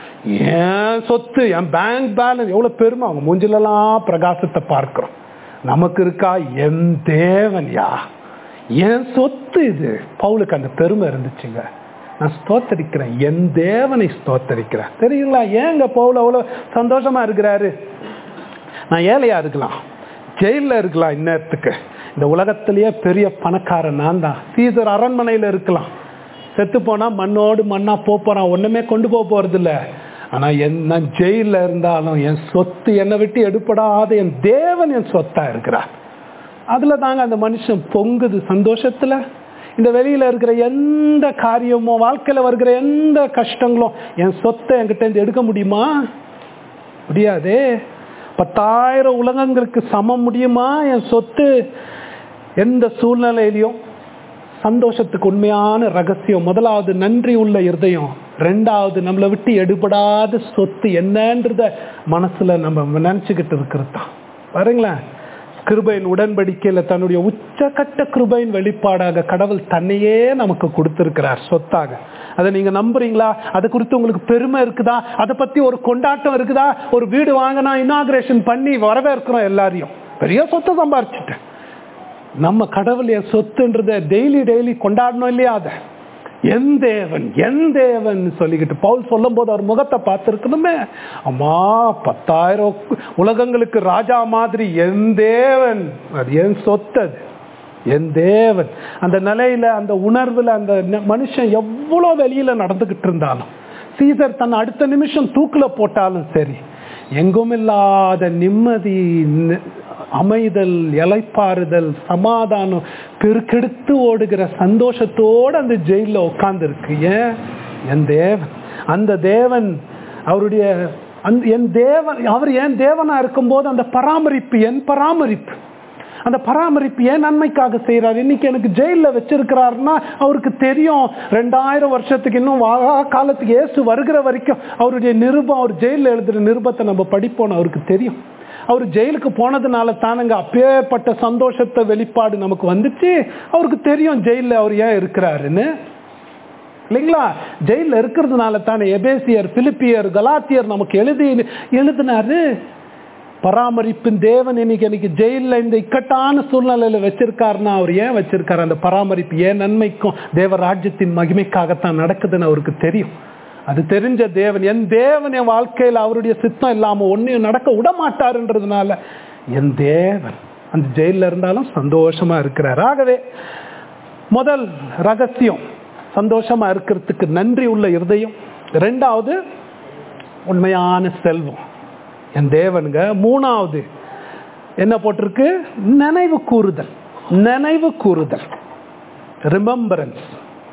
என் சொத்து, என் பேங்க் பேலன்ஸ், எவ்வளவு பெருமை, அவங்க மூஞ்சிலெல்லாம் பிரகாசத்தை பார்க்கிறோம். நமக்கு இருக்கா? என் தேவன் யா என் சொத்து. இது பவுலுக்கு அந்த பெருமை இருந்துச்சுங்க. நான் ஸ்தோத்தரிக்கிறேன், என் தேவனை ஸ்தோத்தரிக்கிறேன். தெரியுங்களா ஏங்க பவுல் அவ்வளவு சந்தோஷமா இருக்கிறாரு? நான் ஏழையா இருக்கலாம், ஜெயில இருக்கலாம், இந்நேரத்துக்கு இந்த உலகத்திலேயே பெரிய பணக்காரன் நான் தான், சீசர் அரண்மனையில இருக்கலாம், செத்து போனா மண்ணோடு மண்ணா போறான், ஒண்ணுமே கொண்டு போக போறது இல்லை. ஆனா என்ன ஜெயில இருந்தாலும் என் சொத்து என்னை விட்டு எடுப்படாத என் தேவன் என் சொத்தா இருக்கிறார். அதுல தாங்க அந்த மனுஷன் பொங்குது சந்தோஷத்துல. இந்த வெளியில இருக்கிற எந்த காரியமோ வாழ்க்கையில வருகிற எந்த கஷ்டங்களும் என் சொத்தை என்கிட்ட இருந்து எடுக்க முடியுமா? முடியாதே. பத்தாயிரம் உலகங்களுக்கு சமம் முடியுமா என் சொத்து? எந்த சூழ்நிலையிலையும் சந்தோஷத்துக்கு உண்மையான ரகசியம், முதலாவது நன்றி உள்ள இருதயம், ரெண்டாவது நம்மளை விட்டு எடுபடாத சொத்து என்னன்றத மனசுல நம்ம நினைச்சுக்கிட்டு இருக்கிறது தான். பாருங்களேன், கிருபையின் உடன்படிக்கையில தன்னுடைய உச்சக்கட்ட கிருபையின் வெளிப்பாடாக கடவுள் தன்னையே நமக்கு கொடுத்திருக்கிறார் சொத்தாக. அதை நீங்க நம்புறீங்களா? அதை குறித்து உங்களுக்கு பெருமை இருக்குதா? அதை பத்தி ஒரு கொண்டாட்டம் இருக்குதா? ஒரு வீடு வாங்கினா இனாகிரேஷன் பண்ணி வரவேற்கிறோம் எல்லாரையும், பெரிய சொத்தை சம்பாரிச்சுட்டேன். நம்ம கடவுள் என் சொத்துன்றத டெய்லி டெய்லி கொண்டாடணும் இல்லையா? அதை என் தேவன் என் தேவன் சொல்லிக்கிட்டு பவுல் சொல்லும் போது அவர் முகத்தை பார்த்துருக்கணுமே. அம்மா, பத்தாயிரம் உலகங்களுக்கு ராஜா மாதிரி என் தேவன், அது என் சொத்து, அது என் தேவன். அந்த நிலையில அந்த உணர்வுல அந்த மனுஷன் எவ்வளவு வெளியில நடந்துகிட்டு இருந்தாலும், சீசர் தன் அடுத்த நிமிஷம் தூக்குல போட்டாலும் சரி, எங்கும் இல்லாத நிம்மதி, அமைதல், இளைப்பாறுதல், சமாதானம், பெருக்கெடுத்து ஓடுகிற சந்தோஷத்தோடு அந்த ஜெயில உட்கார்ந்து இருக்கு. ஏன்? என் தேவன். அந்த தேவன் அவருடைய அந்த என் தேவன், அவர் என் தேவனா இருக்கும்போது அந்த பராமரிப்பு என் பராமரிப்பு, அந்த பராமரிப்பு ஏன் நன்மைக்காக செய்யறாரு. இன்னைக்கு எனக்கு ஜெயில வச்சிருக்கிறாருன்னா அவருக்கு தெரியும், ரெண்டாயிரம் வருஷத்துக்கு இன்னும் காலத்துக்கு இயேசு வருகிற வரைக்கும் அவருடைய நிருபம், அவர் ஜெயில எழுதுற நிருபத்தை நம்ம படிப்போம், அவருக்கு தெரியும். அவர் ஜெயிலுக்கு போனதுனால தானுங்க அப்பேற்பட்ட சந்தோஷத்தை வெளிப்பாடு நமக்கு வந்துச்சு. அவருக்கு தெரியும் ஜெயில அவர் ஏன் இருக்கிறாருன்னு. இல்லைங்களா? ஜெயிலில் இருக்கிறதுனால தானே எபேசியர், பிலிப்பியர், கலாத்தியர் நமக்கு எழுதி எழுதினாரு. பராமரிப்பின் தேவன் இன்னைக்கு எனக்கு ஜெயிலில் இந்த இக்கட்டான சூழ்நிலையில வச்சிருக்காருன்னா அவர் ஏன் வச்சிருக்காரு? அந்த பராமரிப்பு ஏன் நன்மைக்கும் தேவ ராஜ்யத்தின் மகிமைக்காகத்தான் நடக்குதுன்னு அவருக்கு தெரியும். அது தெரிஞ்ச தேவன், என் தேவன் என் வாழ்க்கையில் அவருடைய சித்தம் இல்லாம ஒன்னையும் நடக்க விட மாட்டாருன்றதுனால என் தேவன் அந்த ஜெயில இருந்தாலும் சந்தோஷமா இருக்கிறார். ஆகவே முதல் ரகசியம் சந்தோஷமா இருக்கிறதுக்கு நன்றி உள்ள இருதயம். ரெண்டாவது உண்மையான செல்வம் என் தேவனுங்க. மூணாவது என்ன போட்டிருக்கு? நினைவு கூறுதல். நினைவு கூறுதல், ரிமெம்பரன்ஸ்.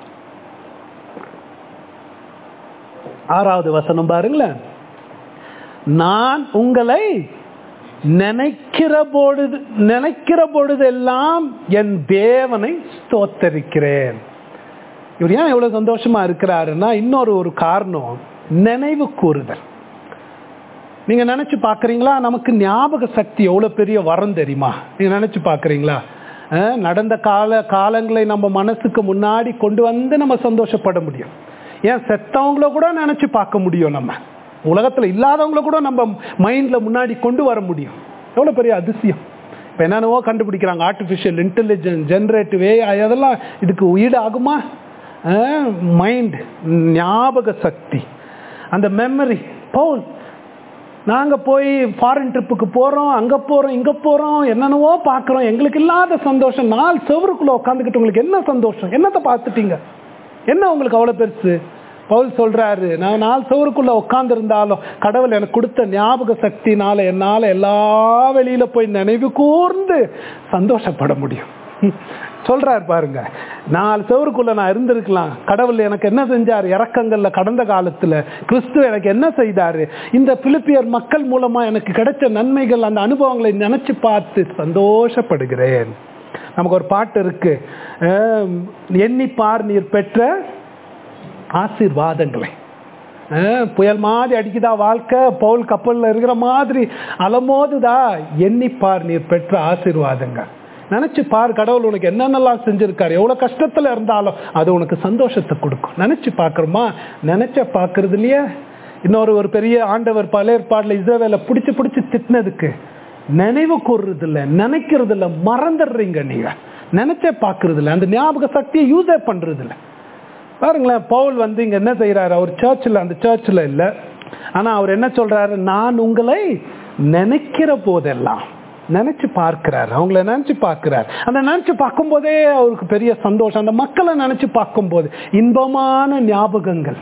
ஆறாவது வசனம் பாருங்களேன். நான் உங்களை நினைக்கிற பொழுது நினைக்கிற பொழுதெல்லாம் என் தேவனை ஸ்தோத்தரிக்கிறேன். இவர் ஏன் எவ்வளவு சந்தோஷமா இருக்கிறாருன்னா இன்னொரு ஒரு காரணம், நினைவு கூறுதல். நீங்க நினைச்சு பாக்குறீங்களா? நமக்கு ஞாபக சக்தி எவ்வளவு பெரிய வரம் தெரியுமா? நீங்க நினைச்சு பாக்குறீங்களா? நடந்த கால காலங்களை நம்ம மனசுக்கு முன்னாடி கொண்டு வந்து நம்ம சந்தோஷப்பட முடியும். ஏன் செத்தவங்கள கூட நினைச்சு பார்க்க முடியும். நம்ம உலகத்துல இல்லாதவங்கள கூட நம்ம மைண்ட்ல முன்னாடி கொண்டு வர முடியும். எவ்வளவு பெரிய அதிசயம். இப்ப என்னென்னவோ கண்டுபிடிக்கிறாங்க, ஆர்டிபிஷியல் இன்டெலிஜென்ஸ், ஜெனரேட்டிவ் ஏஐ, அதெல்லாம் இதுக்கு ஈடு ஆகுமா? மைண்ட், ஞாபக சக்தி, அந்த மெமரி. பவுல், நாங்க போய் ஃபாரின் ட்ரிப்புக்கு போறோம், அங்க போறோம், இங்க போறோம், என்னென்னவோ பாக்குறோம், எங்களுக்கு இல்லாத சந்தோஷம். நாலு செவருக்குள்ள உட்காந்துக்கிட்டு உங்களுக்கு என்ன சந்தோஷம்? என்னத்தை பார்த்துட்டீங்க? என்ன உங்களுக்கு அவ்வளவு பெருசு? பவுல் சொல்றாரு, நான் நாலு செவருக்குள்ள உட்கார்ந்து இருந்தாலும் கடவுள் எனக்கு கொடுத்த ஞாபக சக்தினால என்னால எல்லா வெளியில போய் நினைவு கூர்ந்து சந்தோஷப்பட முடியும். சொல்றாரு பாருங்க, நாலு செவருக்குள்ள நான் இருந்திருக்கலாம், கடவுள் எனக்கு என்ன செஞ்சாரு இறக்கங்கள்ல கடந்த காலத்துல, கிறிஸ்து எனக்கு என்ன செய்தாரு, இந்த பிலிப்பியர் மக்கள் மூலமா எனக்கு கிடைச்ச நன்மைகள், அந்த அனுபவங்களை நினைச்சு பார்த்து சந்தோஷப்படுகிறேன். நமக்கு ஒரு பாட்டு இருக்கு, எண்ணி பார் நீர் பெற்ற ஆசீர்வாதங்களை. புயல் மாதிரி அடிக்குதா வாழ்க்கை, பவுல் கப்பல்ல இருக்கிற மாதிரி அலமோதுதா, எண்ணிப்பார் நீர் பெற்ற ஆசீர்வாதங்கள். நினைச்சு பார், கடவுள் உனக்கு என்னென்னலாம் செஞ்சிருக்காரு. எவ்வளவு கஷ்டத்துல இருந்தாலும் அது உனக்கு சந்தோஷத்தை கொடுக்கும். நினைச்சு பாக்குறோமா? நினைச்ச பாக்குறது இல்லையா? இன்னொரு ஒரு பெரிய ஆண்டவர் பழைய ஏற்பாடுல இஸ்ரவேலை பிடிச்சு பிடிச்சு திட்டினதுக்கு நினைவு கூறுறது இல்லை, நினைக்கிறது இல்லை, மறந்துடுறீங்க. நீங்க நினைச்ச பாக்குறது இல்லை, அந்த ஞாபக சக்தியை யூஸே பண்றது இல்லை. பாருங்களேன், பவுல் வந்து இங்க என்ன செய்யறாரு? அவர் சர்ச்சில், அந்த சர்ச்சில் இல்லை, ஆனா அவர் என்ன சொல்றாரு? நான் உங்களை நினைக்கிற போதெல்லாம் நினைச்சு பார்க்கிறார், அவங்கள நினைச்சு பார்க்கிறார். அந்த நினைச்சு பார்க்கும் போதே அவருக்கு பெரிய சந்தோஷம். அந்த மக்களை நினைச்சு பார்க்கும் போது இன்பமான ஞாபகங்கள்.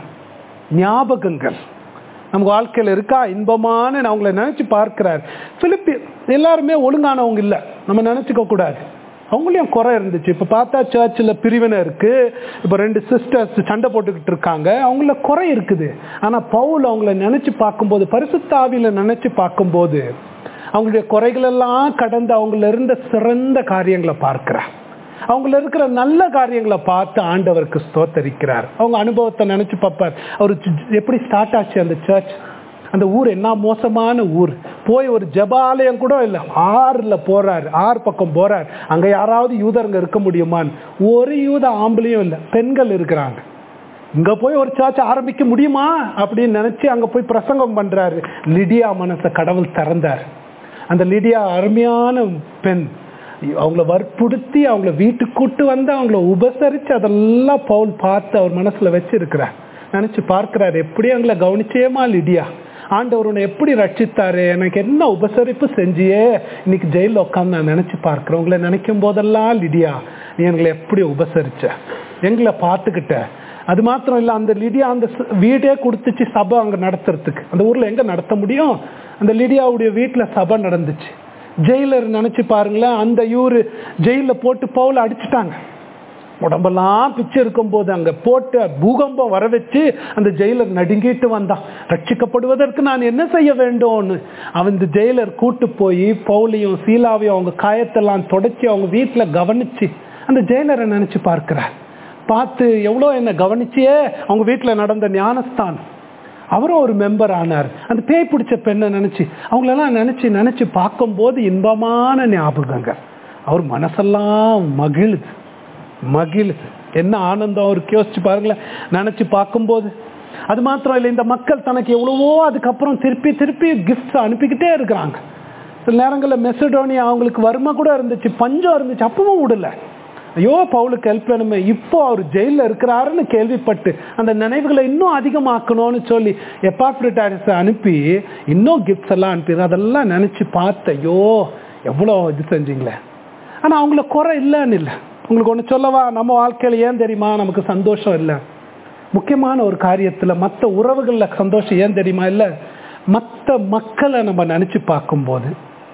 ஞாபகங்கள் நமக்கு வாழ்க்கையில் இருக்கா? இன்பமான அவங்களை நினைச்சு பார்க்கிறார். பிலிப்பி எல்லாருமே ஒழுங்கானவங்க இல்லை, நம்ம நினைச்சுக்க கூடாது. அவங்களையும் குறை இருந்துச்சு. இப்ப பார்த்தா சர்ச்சில் பிரிவினை இருக்கு, இப்ப ரெண்டு சிஸ்டர்ஸ் சண்டை போட்டுக்கிட்டு இருக்காங்க, அவங்கள குறை இருக்குது. ஆனா பவுல் அவங்கள நினைச்சு பார்க்கும்போது, பரிசுத்த ஆவியில நினைச்சு பார்க்கும்போது அவங்களுடைய குறைகள் எல்லாம் கடந்து அவங்கள இருந்த சிறந்த காரியங்களை பார்க்கிறார். அவங்கள இருக்கிற நல்ல காரியங்களை பார்த்து ஆண்டவருக்கு ஸ்தோத்தரிக்கிறார். அவங்க அனுபவத்தை நினைச்சு பார்ப்பார். அவரு எப்படி ஸ்டார்ட் ஆச்சு அந்த சர்ச், அந்த ஊர் என்ன மோசமான ஊர். போய் ஒரு ஜபாலயம் கூட இல்லை, ஆறுல போறாரு, ஆறு பக்கம் போறாரு. அங்க யாராவது யூதருங்க இருக்க முடியுமான்னு? ஒரு யூத ஆம்பளையும் இல்லை, பெண்கள் இருக்கிறாங்க. இங்க போய் ஒரு சர்ச் ஆரம்பிக்க முடியுமா அப்படின்னு நினைச்சு அங்க போய் பிரசங்கம் பண்றாரு. லிடியா மனசை கடவுள் திறந்தார். அந்த லிடியா அருமையான பெண், அவங்கள வற்புறுத்தி அவங்கள வீட்டுக்கு கூட்டு வந்து அவங்கள உபசரிச்சு அதெல்லாம் பவுல் பார்த்து அவர் மனசுல வச்சிருக்கிறார். நினைச்சு பார்க்கிறாரு, எப்படி அவங்கள கவனிச்சேமா லிடியா, ஆண்டவர் உன்னை எப்படி ரட்சித்தாரு, எனக்கு என்ன உபசரிப்பு செஞ்சியே, இன்னைக்கு ஜெயில உட்காந்து நான் நினைச்சு பார்க்கிறேன். உங்களை நினைக்கும் போதெல்லாம் லிடியா நீ எங்களை எப்படி உபசரிச்ச, எங்களை பார்த்துக்கிட்ட. அது மாத்திரம் இல்லை, அந்த லிடியா அந்த வீடே கொடுத்துச்சு சபை அங்க நடத்துறதுக்கு. அந்த ஊர்ல எங்க நடத்த முடியும்? அந்த லிடியாவுடைய வீட்டுல சபை நடந்துச்சு. ஜெயிலர் நினைச்சு பாருங்களேன், அந்த இவரு ஜெயில போட்டு பவுல அடிச்சுட்டாங்க, உடம்பெல்லாம் பிச்சு இருக்கும் போது அங்க போட்டு பூகம்பம் வர வச்சு அந்த ஜெயிலர் நடுங்கிட்டு வந்தான். ரட்சிக்கப்படுவதற்கு நான் என்ன செய்ய வேண்டும்னு அவன் இந்த ஜெயிலர் கூட்டு போய் பவுலையும் சீலாவையும் அவங்க காயத்தெல்லாம் தொடச்சி அவங்க வீட்டுல கவனிச்சு அந்த ஜெயிலரை நினைச்சு பார்க்கிறார். பார்த்து எவ்வளோ என்ன கவனிச்சியே, அவங்க வீட்டுல நடந்த ஞானஸ்தானம், அவரும் ஒரு மெம்பர் ஆனார். அந்த பேய் பிடிச்ச பெண்ணை நினைச்சு அவங்களெல்லாம் நினைச்சு நினைச்சு பார்க்கும் போது இன்பமான ஞாபகங்கள். அவர் மனசெல்லாம் மகிழுது. மகிழ். என்ன ஆனந்தம் அவருக்கு, யோசிச்சு பாருங்களேன் நினைச்சு பார்க்கும்போது. அது மாத்திரம் இல்லை, இந்த மக்கள் தனக்கு எவ்வளவோ அதுக்கப்புறம் திருப்பி திருப்பி கிஃப்ட்ஸ் அனுப்பிக்கிட்டே இருக்கிறாங்க. சில நேரங்களில் மெசடோனியா அவங்களுக்கு வறுமை கூட இருந்துச்சு, பஞ்சம் இருந்துச்சு, அப்பவும் விடல. ஐயோ பவுலுக்கு ஹெல்ப் வேணுமே, இப்போ அவர் ஜெயிலில் இருக்கிறாருன்னு கேள்விப்பட்டு அந்த நினைவுகளை இன்னும் அதிகமாக்கணும்னு சொல்லி எப்பாப்ரோடைட்டஸை அனுப்பி இன்னும் கிஃப்ட்ஸ் எல்லாம் அனுப்பி அதெல்லாம் நினச்சி பார்த்த, ஐயோ எவ்வளோ இது செஞ்சீங்களே. ஆனால் அவங்கள குறை இல்லைன்னு இல்லை. உங்களுக்கு ஒன்று சொல்லவா, நம்ம வாழ்க்கையில் ஏன் தெரியுமா நமக்கு சந்தோஷம் இல்லை? முக்கியமான ஒரு காரியத்தில் மற்ற உறவுகளில் சந்தோஷம் ஏன் தெரியுமா இல்லை? மற்ற மக்களை நம்ம நினச்சி பார்க்கும்போது,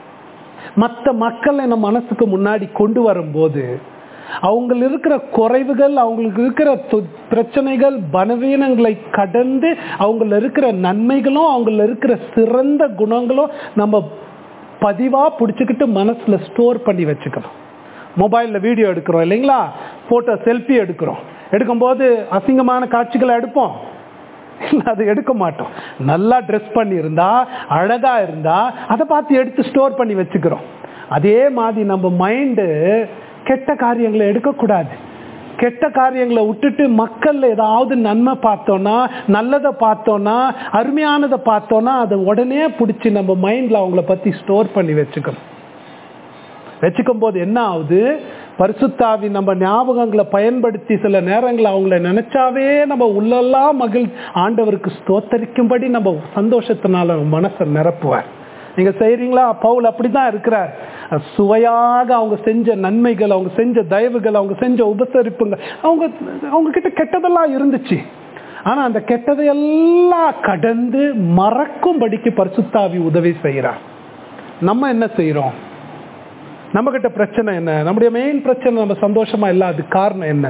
மற்ற மக்களை நம்ம மனசுக்கு முன்னாடி கொண்டு வரும்போது, அவங்க இருக்கிற குறைவுகள், அவங்களுக்கு இருக்கிற பிரச்சனைகள், பலவீனங்களை கடந்து அவங்கள இருக்கிற நன்மைகளும் அவங்கள இருக்கிற சிறந்த குணங்களும் நம்ம பதிவாக பிடிச்சிக்கிட்டு மனசில் ஸ்டோர் பண்ணி வச்சுக்கணும். மொபைலில் வீடியோ எடுக்கிறோம் இல்லைங்களா, ஃபோட்டோ செல்ஃபி எடுக்கிறோம். எடுக்கும்போது அசிங்கமான காட்சிகளை எடுப்போம் இல்லை, அது எடுக்க மாட்டோம். நல்லா ட்ரெஸ் பண்ணி இருந்தா, அழகா இருந்தா அதை பார்த்து எடுத்து ஸ்டோர் பண்ணி வச்சுக்கிறோம். அதே மாதிரி நம்ம மைண்டு கெட்ட காரியங்களை எடுக்கக்கூடாது. கெட்ட காரியங்களை விட்டுட்டு மக்கள் ஏதாவது நன்மை பார்த்தோன்னா, நல்லதை பார்த்தோன்னா, அருமையானதை பார்த்தோன்னா அதை உடனே பிடிச்சி நம்ம மைண்டில் அவங்கள பற்றி ஸ்டோர் பண்ணி வச்சுக்கணும். வச்சுக்கும் போது என்ன ஆகுது, பரிசுத்தாவி நம்ம ஞாபகங்களை பயன்படுத்தி சில நேரங்கள் அவங்கள நினைச்சாவே நம்ம உள்ளெல்லாம் மகிழ் ஆண்டவருக்கு ஸ்தோத்தரிக்கும்படி நம்ம சந்தோஷத்தினால மனசை நிரப்புவார். நீங்க செய்றீங்களா? பவுல் அப்படிதான் இருக்கிறார். சுவையாக அவங்க செஞ்ச நன்மைகள், அவங்க செஞ்ச தயவுகள், அவங்க செஞ்ச உபசரிப்புங்க, அவங்க அவங்க கிட்ட கெட்டதெல்லாம் இருந்துச்சு. ஆனா அந்த கெட்டதையெல்லாம் கடந்து மறக்கும்படிக்கு பரிசுத்தாவி உதவி செய்கிறார். நம்ம என்ன செய்யறோம்? நம்ம கிட்ட பிரச்சனை என்ன? நம்முடைய மெயின் பிரச்சனை நம்ம சந்தோஷமா இல்லாத காரணம் என்ன?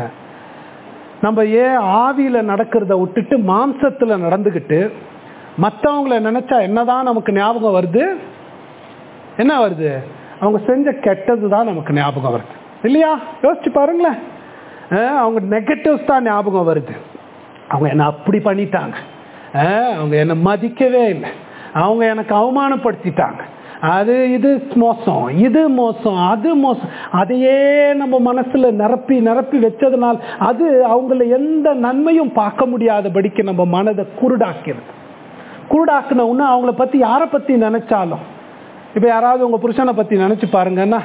நம்ம ஏன் ஆவியில நடக்கிறத விட்டுட்டு மாம்சத்துல நடந்துகிட்டு மற்றவங்களை நினைச்சா என்னதான் நமக்கு ஞாபகம் வருது? என்ன வருது? அவங்க செஞ்ச கெட்டது தான் நமக்கு ஞாபகம் வருது இல்லையா? யோசிச்சு பாருங்களேன். அவங்க நெகட்டிவ்ஸ் தான் ஞாபகம் வருது. அவங்க என்ன அப்படி பண்ணிட்டாங்க, அவங்க என்ன மதிக்கவே இல்லை, அவங்க எனக்கு அவமானப்படுத்திட்டாங்க, அது இது மோசம், இது மோசம், அது மோசம். அதையே நம்ம மனசுல நிரப்பி நிரப்பி வச்சதுனால் அது அவங்கள எந்த நன்மையும் பார்க்க முடியாதபடிக்கு நம்ம மனதை குருடாக்கிறது. குருடாக்குன அவங்கள பத்தி யாரை பத்தி நினைச்சாலும், இப்ப யாராவது உங்க புருஷனை பத்தி நினைச்சு பாருங்கன்னா,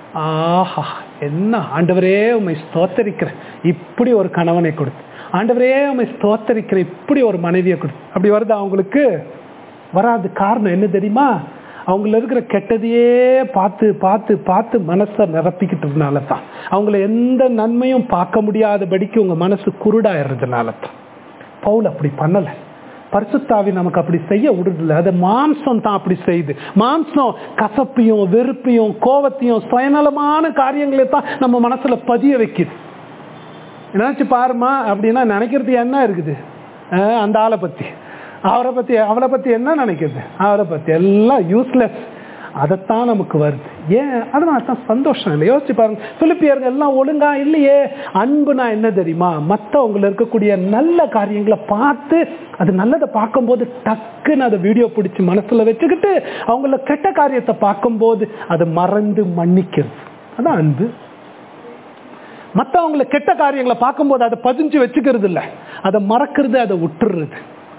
ஆஹா என்ன ஆண்டவரே உண்மை ஸ்தோத்தரிக்கிறேன் இப்படி ஒரு கணவனை கொடுத்து, ஆண்டவரே உண்மை ஸ்தோத்தரிக்கிறேன் இப்படி ஒரு மனைவியை கொடுத்து, அப்படி வருது அவங்களுக்கு? வராது. காரணம் என்ன தெரியுமா? அவங்கள இருக்கிற கெட்டதையே பார்த்து பார்த்து பார்த்து மனசை நிரப்பிக்கிட்டதுனால தான். அவங்கள எந்த நன்மையும் பார்க்க முடியாதபடிக்கு உங்க மனசு குருடாயிடுறதுனால தான். பவுல் அப்படி பண்ணல. பரிசுத்தாவி நமக்கு அப்படி செய்ய விடுறதில்ல. அது மாம்சம் தான் அப்படி செய்யுது. மாம்சம் கசப்பையும் வெறுப்பையும் கோபத்தையும் சுயநலமான காரியங்களை தான் நம்ம மனசுல பதிய வைக்குது. நினைச்சு பாருமா அப்படின்னா நினைக்கிறது என்ன இருக்குது? அந்த ஆளை பத்தி, அவரை பத்தி, அவளை பத்தி என்ன நினைக்கிறது? அவரை பத்தி எல்லாம் யூஸ்லெஸ். அதைத்தான் நமக்கு வருது. ஏன்? அதனால தான் சந்தோஷம் இல்லை. யோசிச்சு பாருங்க, பிலிப்பியர்கள் எல்லாம் ஒழுங்கா இல்லையே. அன்புனா என்ன தெரியுமா? மற்றவங்களை இருக்கக்கூடிய நல்ல காரியங்களை பார்த்து, அது நல்லதை பார்க்கும்போது டக்குன்னு அதை வீடியோ பிடிச்சி மனசுல வச்சுக்கிட்டு, அவங்கள கெட்ட காரியத்தை பார்க்கும்போது அதை மறந்து மன்னிக்கிறது. அதான் அன்பு. மற்றவங்களை கெட்ட காரியங்களை பார்க்கும்போது அதை பதிஞ்சு வச்சுக்கிறது இல்லை, அதை மறக்கிறது, அதை விட்டுறது.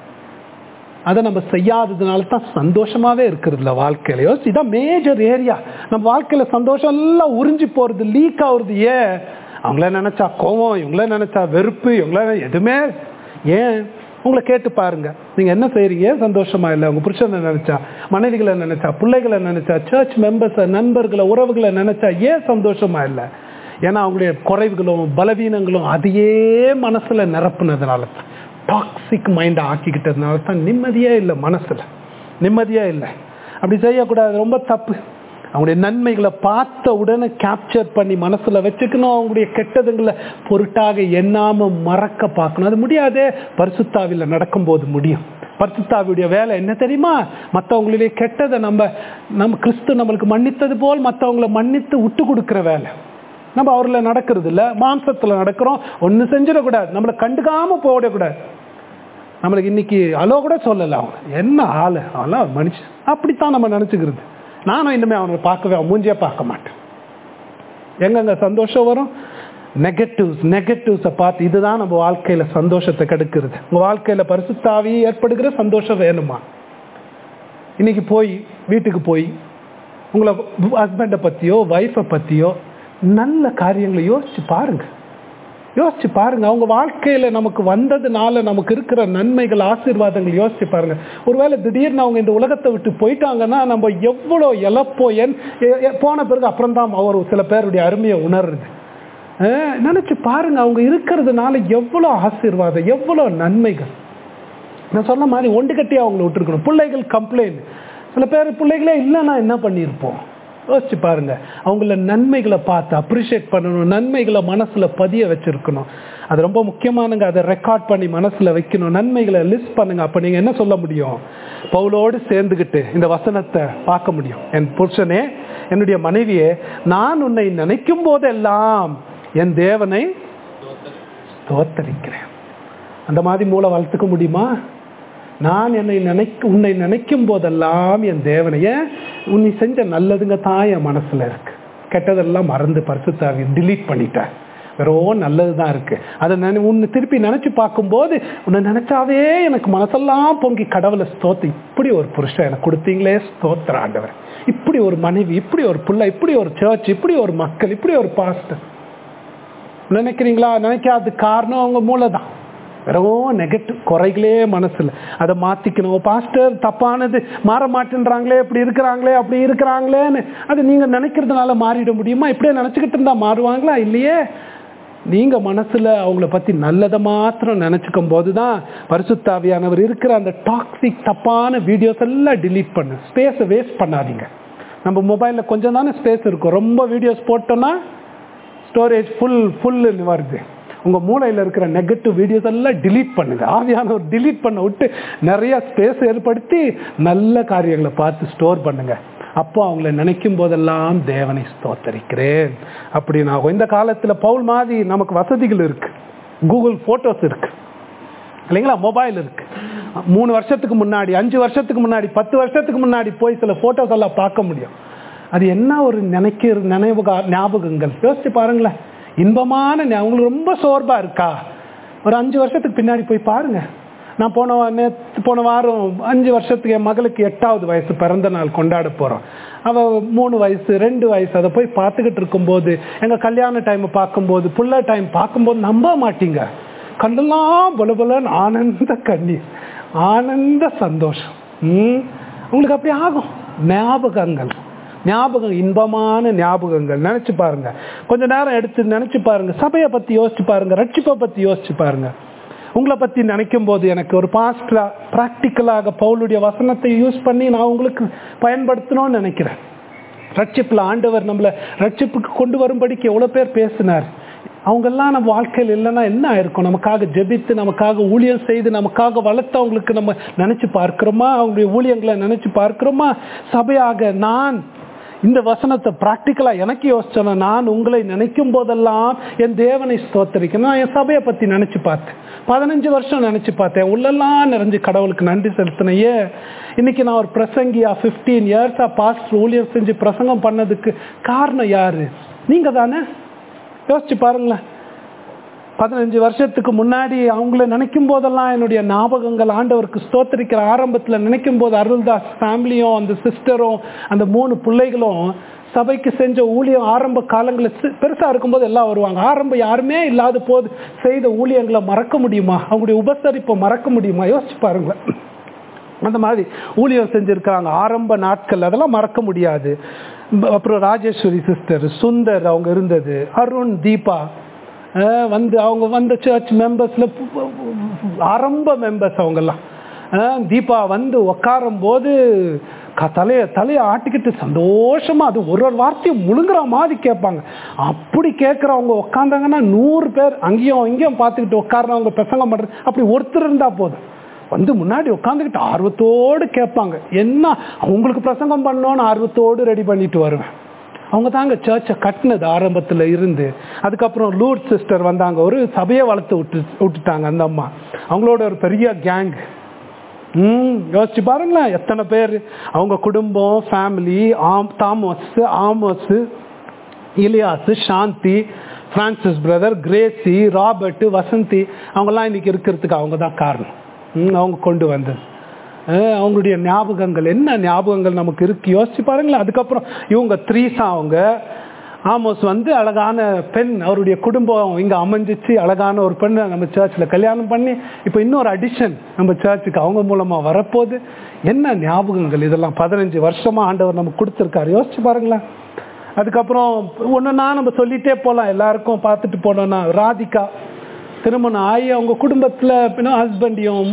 அதை நம்ம செய்யாததுனால தான் சந்தோஷமாவே இருக்கிறது இல்லை வாழ்க்கையில. இதான் மேஜர் ஏரியா. நம்ம வாழ்க்கையில சந்தோஷம் எல்லாம் உறிஞ்சி போறது, லீக் ஆகுறது. ஏன்? அவங்கள நினைச்சா கோவம், இவங்கள நினைச்சா வெறுப்பு, இவங்கள எதுவுமே. ஏன்? உங்களை கேட்டு பாருங்க, நீங்க என்ன செய்றீங்க? சந்தோஷமா இல்லை. உங்க புருஷனை நினைச்சா, மனைவிகளை நினைச்சா, பிள்ளைகளை நினைச்சா, சர்ச் மெம்பர்ஸ், நண்பர்களை, உறவுகளை நினைச்சா ஏன் சந்தோஷமா இல்லை? ஏன்னா அவங்களுடைய குறைவுகளும் பலவீனங்களும் அதையே மனசுல நிரப்புனதுனால தான், டாக்ஸிக் மைண்டை ஆக்கிக்கிட்டதுனால தான் நிம்மதியே இல்லை, மனசுல நிம்மதியே இல்லை. அப்படி செய்யக்கூடாது, ரொம்ப தப்பு. அவங்களுடைய நன்மைகளை பார்த்த உடனே கேப்சர் பண்ணி மனசுல வச்சுக்கணும். அவங்களுடைய கெட்டதுங்களை பொருட்டாக எண்ணாம மறக்க பார்க்கணும். அது முடியாதே. பரிசுத்தாவில நடக்கும்போது முடியும். பரிசுத்தாவியுடைய வேலை என்ன தெரியுமா? மற்றவங்களிலே கெட்டதை நம்ம நம்ம கிறிஸ்து நம்மளுக்கு மன்னித்தது போல் மற்றவங்களை மன்னித்து விட்டு கொடுக்குற வேலை. நம்ம அவர்ல நடக்கிறது இல்லை, மாம்சத்துல நடக்கிறோம். ஒன்னு செஞ்சிடக்கூடாது, நம்மளை கண்டுக்காம போடக்கூடாது. நம்மளுக்கு இன்னைக்கு அலோ கூட சொல்லல, அவங்க என்ன ஆளு, அவெல்லாம் மனுஷன், அப்படித்தான் நம்ம நினைச்சுக்கிறது. நானும் இன்னுமே அவனை பார்க்கவே, அவன் மூஞ்சியே பார்க்க மாட்டேன். எங்கெங்க சந்தோஷம் வரும்? நெகட்டிவ்ஸ் நெகட்டிவ்ஸை பார்த்து இதுதான் நம்ம வாழ்க்கையில் சந்தோஷத்தை கெடுக்கிறது. உங்கள் வாழ்க்கையில் பரிசுத்தாவி ஏற்படுகிற சந்தோஷம் வேணுமா? இன்னைக்கு போய் வீட்டுக்கு போய் உங்களை ஹஸ்பண்டை பற்றியோ ஒய்ஃபை பற்றியோ நல்ல காரியங்களை யோசிச்சு பாருங்க. யோசிச்சு பாருங்க. அவங்க வாழ்க்கையில நமக்கு வந்ததுனால நமக்கு இருக்கிற நன்மைகள் ஆசீர்வாதங்கள் யோசிச்சு பாருங்க. ஒருவேளை திடீர்னு அவங்க இந்த உலகத்தை விட்டு போயிட்டாங்கன்னா நம்ம எவ்வளோ இழப்போ என் போன பிறகு அப்புறம் தான் அவர் சில பேருடைய அருமையை உணர்றது. நினைச்சு பாருங்க, அவங்க இருக்கிறதுனால எவ்வளோ ஆசீர்வாதம், எவ்வளோ நன்மைகள். நான் சொன்ன மாதிரி ஒண்டு கட்டி அவங்களை விட்டுருக்கணும். பிள்ளைகள் கம்ப்ளைண்ட், சில பேர் பிள்ளைகளே இல்லைன்னா என்ன பண்ணியிருப்போம்? யோசிச்சு பாருங்க. அவங்கள நன்மைகளை பார்த்து அப்ரிஷியேட் பண்ணணும், நன்மைகளை மனசுல பதிய வச்சிருக்கணும். அது ரொம்ப முக்கியமானங்க. அதை ரெக்கார்ட் பண்ணி மனசுல வைக்கணும், நன்மைகளை லிஸ்ட் பண்ணுங்க. அப்ப நீங்க என்ன சொல்ல முடியும்? பவுலோடு சேர்ந்துகிட்டு இந்த வசனத்தை பார்க்க முடியும். என் புருஷனே, என்னுடைய மனைவியே, நான் உன்னை நினைக்கும் போதெல்லாம் என் தேவனை ஸ்தோத்தரிக்கிறேன். அந்த மாதிரி மூளை வளர்த்துக்க முடியுமா? நான் என்னை நினைக்க உன்னை நினைக்கும் போதெல்லாம் என் தேவனைய உன்னை செஞ்ச நல்லதுங்க தான் என் மனசுல இருக்கு. கெட்டதெல்லாம் மறந்து பரிசுத்தாவி டிலீட் பண்ணிட்டேன். வெறும் நல்லது தான் இருக்கு. அதை நினை உன்னை திருப்பி நினைச்சு பார்க்கும்போது உன்னை நினைச்சாவே எனக்கு மனசெல்லாம் பொங்கி கடவுளை ஸ்தோத்து. இப்படி ஒரு புருஷன் எனக்கு கொடுத்தீங்களே, ஸ்தோத்திர ஆண்டவர். இப்படி ஒரு மனைவி, இப்படி ஒரு பிள்ளை, இப்படி ஒரு சர்ச், இப்படி ஒரு மக்கள், இப்படி ஒரு பாஸ்டர் நினைக்கிறீங்களா? நினைக்காத காரணம் அவங்க மூளை தான். வெறும் நெகட்டிவ் குறைகளே மனசுல. அதை மாத்திக்கணும். பாஸ்டர் தப்பானது, மாற மாட்டேன்றாங்களே, இப்படி இருக்கிறாங்களே, அப்படி இருக்கிறாங்களேன்னு அது நீங்க நினைக்கிறதுனால மாறிட முடியுமா? இப்படியே நினைச்சுக்கிட்டு இருந்தா மாறுவாங்களா? இல்லையே. நீங்க மனசுல அவங்கள பத்தி நல்லதை மாத்திரம் நினைச்சுக்கும் போதுதான் பரிசுத்தாவியானவர் இருக்கிற அந்த டாக்ஸிக் தப்பான வீடியோஸ் எல்லாம் டிலீட் பண்ணு. ஸ்பேஸை வேஸ்ட் பண்ணாதீங்க. நம்ம மொபைல்ல கொஞ்சம் தானே ஸ்பேஸ் இருக்கும். ரொம்ப வீடியோஸ் போட்டோம்னா ஸ்டோரேஜ் ஃபுல் ஃபுல்லுன்னு வருது. உங்க மூளையில் இருக்கிற நெகட்டிவ் வீடியோஸ் எல்லாம் டிலீட் பண்ணுங்க. ஆவியானவர் டிலீட் பண்ண விட்டு நிறைய ஸ்பேஸ் ஏற்படுத்தி நல்ல காரியங்களை பார்த்து ஸ்டோர் பண்ணுங்க. அப்போ அவங்கள நினைக்கும் போதெல்லாம் தேவனை ஸ்தோத்தரிக்கிறேன் அப்படின்னு ஆகும். இந்த காலத்துல பவுல் மாதிரி நமக்கு வசதிகள் இருக்கு. கூகுள் போட்டோஸ் இருக்கு இல்லைங்களா, மொபைல் இருக்கு. மூணு வருஷத்துக்கு முன்னாடி, அஞ்சு வருஷத்துக்கு முன்னாடி, பத்து வருஷத்துக்கு முன்னாடி போய் சில போட்டோஸ் எல்லாம் பார்க்க முடியும். அது என்ன ஒரு நினைக்கிற நினைவு ஞாபகங்கள். யோசிச்சு பாருங்களேன். இன்பமான உங்களுக்கு ரொம்ப சோர்வா இருக்கா? ஒரு அஞ்சு வருஷத்துக்கு பின்னாடி போய் பாருங்க. நான் போன நேற்று போன வாரம் அஞ்சு வருஷத்துக்கு என் மகளுக்கு எட்டாவது வயசு பிறந்த நாள் கொண்டாட போறோம். அவ மூணு வயசு ரெண்டு வயசு. அதை போய் பார்த்துக்கிட்டு இருக்கும்போது, எங்க கல்யாண டைம் பார்க்கும்போது, புள்ள டைம் பார்க்கும்போது நம்ப மாட்டீங்க, கண்ணெல்லாம் பலபலன்னு ஆனந்த கண்ணீர், ஆனந்த சந்தோஷம். உம் உங்களுக்கு அப்படி ஆகும். ஞாபகங்கள் ஞாபகம் இன்பமான ஞாபகங்கள். நினைச்சு பாருங்க. கொஞ்ச நேரம் எடுத்து நினைச்சு பாருங்க. சபையை பத்தி யோசிச்சு பாருங்க. ரட்சிப்பை பத்தி யோசிச்சு பாருங்க. உங்களை பத்தி நினைக்கும் போது எனக்கு ஒரு பாஸ்டரா பிராக்டிக்கலாக பவுலுடைய வசனத்தை யூஸ் பண்ணி நான் உங்களுக்கு பயன்படுத்தணும்னு நினைக்கிறேன். ரட்சிப்புல ஆண்டவர் நம்மளை ரட்சிப்புக்கு கொண்டு வரும்படிக்கு எவ்வளவு பேர் பேசினார். அவங்கெல்லாம் நம்ம வாழ்க்கையில் இல்லைன்னா என்ன ஆயிருக்கும்? நமக்காக ஜெபித்து, நமக்காக ஊழியம் செய்து, நமக்காக வளர்த்து அவங்களுக்கு நம்ம நினைச்சு பார்க்கிறோமா? அவங்களுடைய ஊழியங்களை நினைச்சு பார்க்கிறோமா? சபையாக நான் இந்த வசனத்தை பிராக்டிக்கலா எனக்கு யோசிச்சேன். நான் உங்களை நினைக்கும் போதெல்லாம் என் தேவனை ஸ்தோத்தரிக்கணும். நான் என் சபையை பத்தி நினைச்சு பார்த்தேன். பதினஞ்சு வருஷம் நினைச்சு பார்த்தேன். உள்ளெல்லாம் நிறைஞ்சு கடவுளுக்கு நன்றி செலுத்தினையே. இன்னைக்கு நான் ஒரு பிரசங்கியா பிப்டீன் இயர்ஸா பாஸ்டர் ஊழியர் செஞ்சு பிரசங்கம் பண்ணதுக்கு காரணம் யாரு? நீங்க தானே. யோசிச்சு பாருங்களேன். பதினஞ்சு வருஷத்துக்கு முன்னாடி அவங்கள நினைக்கும் போதெல்லாம் என்னுடைய ஞாபகங்கள் ஆண்டவருக்கு ஸ்தோத்தரிக்கிற ஆரம்பத்தில் நினைக்கும் போது அருள்தாஸ் ஃபேமிலியும் அந்த சிஸ்டரும் அந்த மூணு பிள்ளைகளும் சபைக்கு செஞ்ச ஊழியம் ஆரம்ப காலங்களில் பெருசா இருக்கும்போது எல்லாம் வருவாங்க. ஆரம்பம் யாருமே இல்லாத போது செய்த ஊழியங்களை மறக்க முடியுமா? அவங்களுடைய உபசரிப்பை மறக்க முடியுமா? யோசிச்சு பாருங்க. அந்த மாதிரி ஊழியம் செஞ்சிருக்காங்க ஆரம்ப நாட்கள், அதெல்லாம் மறக்க முடியாது. அப்புறம் ராஜேஸ்வரி சிஸ்டர், சுந்தர் அவங்க இருந்தது, அருண், தீபா வந்து அவங்க வந்த சர்ச் மெம்பர்ஸ்ல ஆரம்ப மெம்பர்ஸ் அவங்கெல்லாம். தீபா வந்து உட்காரும் போது தலைய தலையை ஆட்டிக்கிட்டு சந்தோஷமா அது ஒரு ஒரு வார்த்தையும் முழுங்குற மாதிரி கேட்பாங்க. அப்படி கேட்கறவங்க உட்காந்தாங்கன்னா நூறு பேர் அங்கேயும் இங்கேயும் பார்த்துக்கிட்டு உட்கார்றவங்க பிரசங்கம் பண்றது அப்படி ஒருத்தர் இருந்தா போதும். வந்து முன்னாடி உட்காந்துக்கிட்டு ஆர்வத்தோடு கேட்பாங்க. என்ன அவங்களுக்கு பிரசங்கம் பண்ணோன்னு ஆர்வத்தோடு ரெடி பண்ணிட்டு வருவேன். அவங்க தாங்க சர்ச்சை கட்டினது ஆரம்பத்தில் இருந்து. அதுக்கப்புறம் லூட் சிஸ்டர் வந்தாங்க, ஒரு சபையை வளர்த்து விட்டு விட்டுட்டாங்க அந்த அம்மா. அவங்களோட ஒரு பெரிய கேங். ம் யோசிச்சு பாருங்களேன் எத்தனை பேர் அவங்க குடும்பம், ஃபேமிலி. ஆம் தாமஸ், ஆமோஸ், இலியாஸ், சாந்தி, பிரான்சிஸ் பிரதர், கிரேசி, ராபர்ட், வசந்தி அவங்கெல்லாம் இன்னைக்கு இருக்கிறதுக்கு அவங்க தான் காரணம். அவங்க கொண்டு வந்தது அவங்களுடைய ஞாபகங்கள். என்ன ஞாபகங்கள் நமக்கு இருக்கு யோசிச்சு பாருங்களேன். அதுக்கப்புறம் இவங்க த்ரீசா, அவங்க ஆமோஸ் வந்து அழகான பெண், அவருடைய குடும்பம் இங்கே அமைஞ்சிச்சு, அழகான ஒரு பெண்ணை நம்ம சர்ச்சில் கல்யாணம் பண்ணி இப்போ இன்னொரு அடிஷன் நம்ம சர்ச்சுக்கு அவங்க மூலமாக வரப்போகுது. என்ன ஞாபகங்கள் இதெல்லாம்! பதினஞ்சு வருஷமாக ஆண்டவர் நமக்கு கொடுத்துருக்காரு, யோசிச்சு பாருங்களேன். அதுக்கப்புறம் ஒன்றுனா நம்ம சொல்லிகிட்டே போகலாம், எல்லாருக்கும் பார்த்துட்டு போனோன்னா ராதிகா திருமணம் ஆகி அவங்க குடும்பத்தில் ஹஸ்பண்டையும்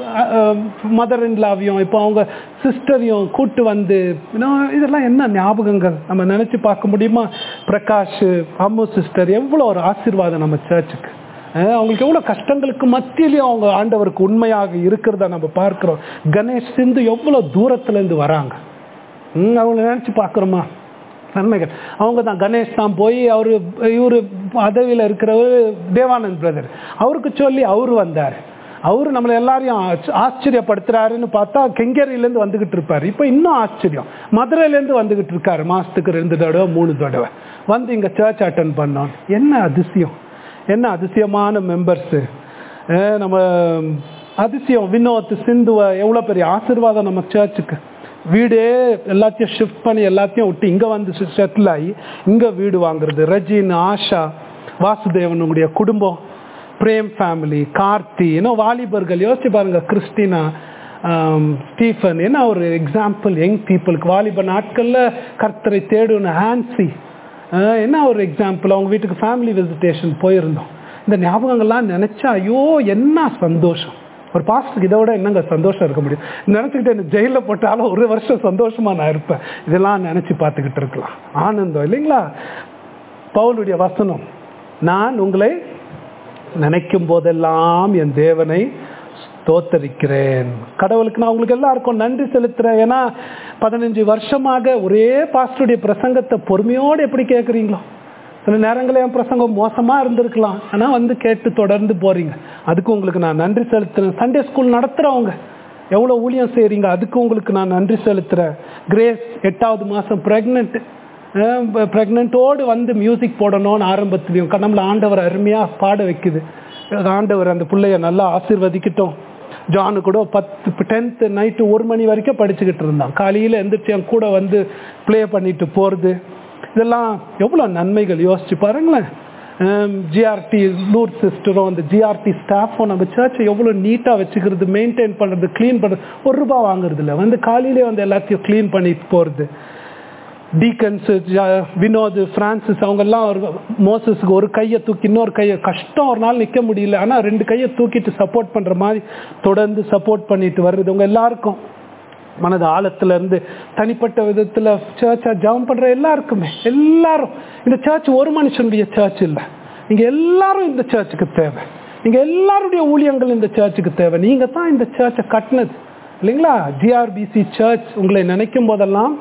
மதர் இன்லாவையும் இப்போ அவங்க சிஸ்டரையும் கூட்டு வந்து இதெல்லாம் என்ன ஞாபகங்கள் நம்ம நினச்சி பார்க்க முடியுமா? பிரகாஷ், அம்மு சிஸ்டர் எவ்வளோ ஒரு ஆசீர்வாதம் நம்ம சர்ச்சுக்கு. அவங்களுக்கு எவ்வளோ கஷ்டங்களுக்கு மத்தியிலையும் அவங்க ஆண்டவருக்கு உண்மையாக இருக்கிறத நம்ம பார்க்குறோம். கணேஷ், சிந்து எவ்வளோ தூரத்துலேருந்து வராங்க, அவங்கள நினச்சி பார்க்குறோமா? நன்மைகள் அவங்க தான். கணேஷ் தான் போய் அவர் இவர் பதவியில் இருக்கிறவர் தேவானந்த் பிரதர், அவருக்கு சொல்லி அவர் வந்தார். அவரு நம்மளை எல்லாரையும் ஆச்சரியப்படுத்துறாருன்னு பார்த்தா கெங்கேரியிலேருந்து வந்துகிட்டு இருப்பார். இப்போ இன்னும் ஆச்சரியம், மதுரையிலேருந்து வந்துகிட்டு இருக்காரு. மாசத்துக்கு ரெண்டு தடவை மூணு தடவை வந்து இங்கே சர்ச் அட்டன் பண்ணோம். என்ன அதிசயம், என்ன அதிசயமான மெம்பர்ஸு நம்ம. அதிசயம். வினோத், சிந்துவை எவ்வளோ பெரிய ஆசீர்வாதம் நம்ம சர்ச்சுக்கு. வீடே எல்லாத்தையும் ஷிஃப்ட் பண்ணி எல்லாத்தையும் விட்டு இங்கே வந்து செட்டில் ஆகி இங்கே வீடு வாங்குறது. ரஜின், ஆஷா, வாசுதேவனுடைய குடும்பம், பிரேம் ஃபேமிலி, கார்த்தி, இன்னும் வாலிபர்கள் யோசிச்சு பாருங்க. கிறிஸ்டினா, ஸ்டீஃபன், என்ன ஒரு எக்ஸாம்பிள் யங் பீப்புளுக்கு. வாலிப நாட்களில் கர்த்தரை தேடுன ஹான்சி, என்ன ஒரு எக்ஸாம்பிள். அவங்க வீட்டுக்கு ஃபேமிலி விசிட்டேஷன் போயிருந்தோம். இந்த ஞாபகங்கள்லாம் நினச்சா ஐயோ என்ன சந்தோஷம். ஒரு பாஸ்டருக்கு இதை விட என்னங்க சந்தோஷம் இருக்க முடியும்? நினச்சிக்கிட்டு என்ன ஜெயிலில் போட்டாலும் ஒரு வருஷம் சந்தோஷமாக நான் இருப்பேன். இதெல்லாம் நினச்சி பார்த்துக்கிட்டு இருக்கலாம். ஆனந்தம் இல்லைங்களா? பவுலுடைய வசனம், நான் உங்களை நினைக்கும் போதெல்லாம் என் தேவனை ஸ்தோத்தரிக்கிறேன். கடவுளுக்கு நான் உங்களுக்கு எல்லாருக்கும் நன்றி செலுத்துறேன். ஏன்னா பதினஞ்சு வருஷமாக ஒரே பாஸ்டருடைய பிரசங்கத்தை பொறுமையோடு எப்படி கேட்குறீங்களோ. சில நேரங்களில் என் பிரசங்கம் மோசமாக இருந்திருக்கலாம், ஆனால் வந்து கேட்டு தொடர்ந்து போகிறீங்க. அதுக்கு உங்களுக்கு நான் நன்றி செலுத்துறேன். சண்டே ஸ்கூல் நடத்துகிறவங்க எவ்வளோ ஊழியம் செய்கிறீங்க, அதுக்கு உங்களுக்கு நான் நன்றி செலுத்துகிறேன். கிரேஸ் எட்டாவது மாதம் ப்ரெக்னென்ட், ப்ரெக்னென்ட்டோடு வந்து மியூசிக் போடணும்னு ஆரம்பத்துலேயும் நம்மளை ஆண்டவர் அருமையாக பாட வைக்குது. ஆண்டவர் அந்த பிள்ளைய நல்லா ஆசீர்வதிக்கட்டும். ஜானு கூட பத்து டென்த்து நைட்டு ஒரு மணி வரைக்கும் படிச்சுக்கிட்டு இருந்தான். காலையில் எந்திரிச்சு என் கூட வந்து ப்ளே பண்ணிட்டு போகிறது. இதெல்லாம் எவ்வளோ நன்மைகள் யோசிச்சு பாருங்களேன். ஜிஆர்டி லூர் சிஸ்டரும் அந்த ஜிஆர்டி ஸ்டாஃபும் நம்ம சர்ச்சை எவ்வளோ நீட்டாக வச்சுக்கிறது, மெயின்டைன் பண்ணுறது, க்ளீன் பண்ணுறது. ஒரு ரூபா வாங்குறது இல்லை, வந்து காலையிலே வந்து எல்லாத்தையும் க்ளீன் பண்ணிட்டு போகிறது. டீக்கன்ஸு, வினோத், பிரான்சிஸ் அவங்கெல்லாம் ஒரு மோசஸுக்கு ஒரு கையை தூக்கி இன்னொரு கையை, கஷ்டம் ஒரு நாள் நிற்க முடியல, ஆனால் ரெண்டு கையை தூக்கிட்டு சப்போர்ட் பண்ணுற மாதிரி தொடர்ந்து சப்போர்ட் பண்ணிட்டு வர்றது. உங்கள் எல்லாருக்கும் மனது ஆழத்துல இருந்து தனிப்பட்ட விதத்துல சர்ச்சா ஜெபம் பண்ற எல்லாருக்குமே, எல்லாரும் இந்த சர்ச் ஒரு மனுஷனுடைய சர்ச் இல்லை. நீங்க எல்லாரும் இந்த சர்ச்சுக்கு தேவை. நீங்க எல்லாருடைய ஊழியங்கள் இந்த சர்ச்சுக்கு தேவை. நீங்க தான் இந்த சர்ச்சை கட்டினது இல்லைங்களா? ஜிஆர்பிசி சர்ச் உங்களை நினைக்கும் போதெல்லாம்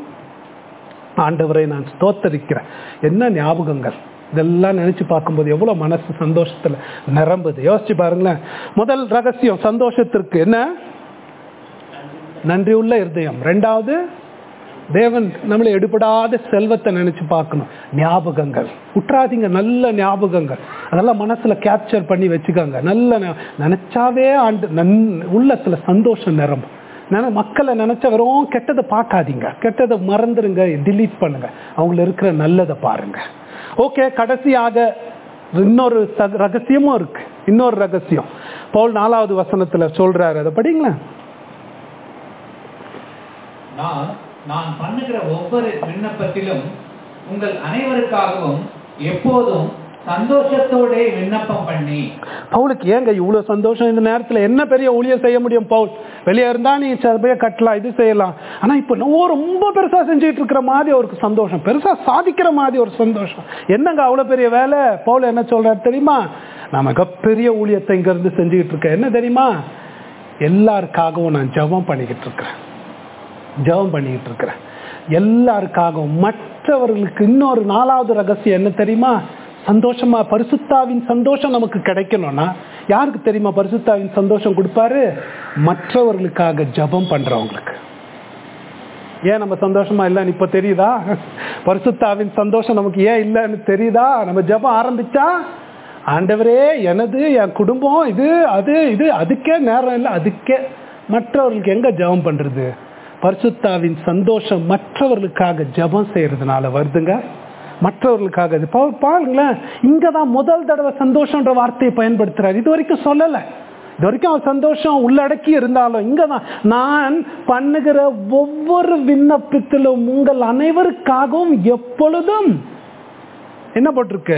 ஆண்டவரை நான் ஸ்தோத்தரிக்கிறேன். என்ன ஞாபகங்கள்! இதெல்லாம் நினைச்சு பார்க்கும்போது எவ்வளவு மனசு சந்தோஷத்துல நிரம்புது. யோசிச்சு பாருங்களேன். முதல் ரகசியம் சந்தோஷத்திற்கு என்ன? நன்றி உள்ள இருதயம். ரெண்டாவது, தேவன் நம்மளை எடுபடாத செல்வத்தை நினைச்சு பார்க்கணும். ஞாபகங்கள் உற்றாதீங்க, நல்ல ஞாபகங்கள் அதெல்லாம் மனசுல கேப்சர் பண்ணி வச்சுக்கோங்க. நல்ல நினைச்சாவே ஆண்டு நன் உள்ளத்துல சந்தோஷம் நிரம்பும். மக்களை நினைச்ச வெறும் கெட்டதை பார்க்காதீங்க, கெட்டதை மறந்துருங்க, டிலீட் பண்ணுங்க, அவங்கள இருக்கிற நல்லதை பாருங்க. ஓகே, கடைசியாக இன்னொரு ரகசியமும் இருக்கு. இன்னொரு ரகசியம் பவுல் நாலாவது வசனத்துல சொல்றாரு, அதை படிங்களேன். நான் நான் பண்ணுகிற ஒவ்வொரு விண்ணப்பத்திலும் உங்கள் அனைவருக்காகவும் எப்போதும் சந்தோஷத்தோட விண்ணப்பம் பண்ணி. பவுலுக்கு ஏங்க இவ்வளவு சந்தோஷம் இந்த நேரத்துல? என்ன பெரிய ஊழியம் செய்ய முடியும் பவுல்? வெளியே இருந்தா நீ சபையை கட்டலாம், இது செய்யலாம். ஆனா இப்ப ரொம்ப பெருசா செஞ்சுட்டு இருக்கிற மாதிரி அவருக்கு சந்தோஷம், பெருசா சாதிக்கிற மாதிரி ஒரு சந்தோஷம். என்னங்க அவ்வளவு பெரிய வேலை? பவுல் என்ன சொல்றாரு தெரியுமா? நான் மிகப்பெரிய ஊழியத்தை இங்க இருந்து செஞ்சுக்கிட்டு இருக்கேன். என்ன தெரியுமா? எல்லாருக்காகவும் நான் ஜெபம் பண்ணிக்கிட்டு இருக்கிறேன், ஜெபம் பண்ணிக்கிட்டு இருக்கிறேன் எல்லாருக்காகவும். மற்றவர்களுக்கு இன்னொரு நாலாவது ரகசியம் என்ன தெரியுமா? சந்தோஷமா பரிசுத்தாவின் சந்தோஷம் நமக்கு கிடைக்கணும்னா யாருக்கு தெரியுமா பரிசுத்தாவின் சந்தோஷம் கொடுப்பாரு? மற்றவர்களுக்காக ஜெபம் பண்றவங்களுக்கு. ஏன் நம்ம சந்தோஷமா இல்லைன்னு இப்போ தெரியுதா? பரிசுத்தாவின் சந்தோஷம் நமக்கு ஏன் இல்லைன்னு தெரியுதா? நம்ம ஜெபம் ஆரம்பிச்சா ஆண்டவரே எனது என் குடும்பம் இது அது இது அதுக்கே நேரம் இல்லை, அதுக்கே மற்றவர்களுக்கு எங்க ஜெபம் பண்றது? பரிசுத்தாவின் சந்தோஷம் மற்றவர்களுக்காக ஜெபம் செய்யறதுனால வருதுங்க. மற்றவர்களுக்காக பாருங்களேன், இங்கதான் முதல் தடவை சந்தோஷம்ன்ற வார்த்தையை பயன்படுத்துறாரு. இது வரைக்கும் சொல்லலை. இது வரைக்கும் அவர் சந்தோஷம் உள்ளடக்கி இருந்தாலும் இங்கதான் நான் பண்ணுகிற ஒவ்வொரு விண்ணப்பத்திலும் உங்கள் அனைவருக்காகவும் எப்பொழுதும் என்ன போட்டிருக்கு?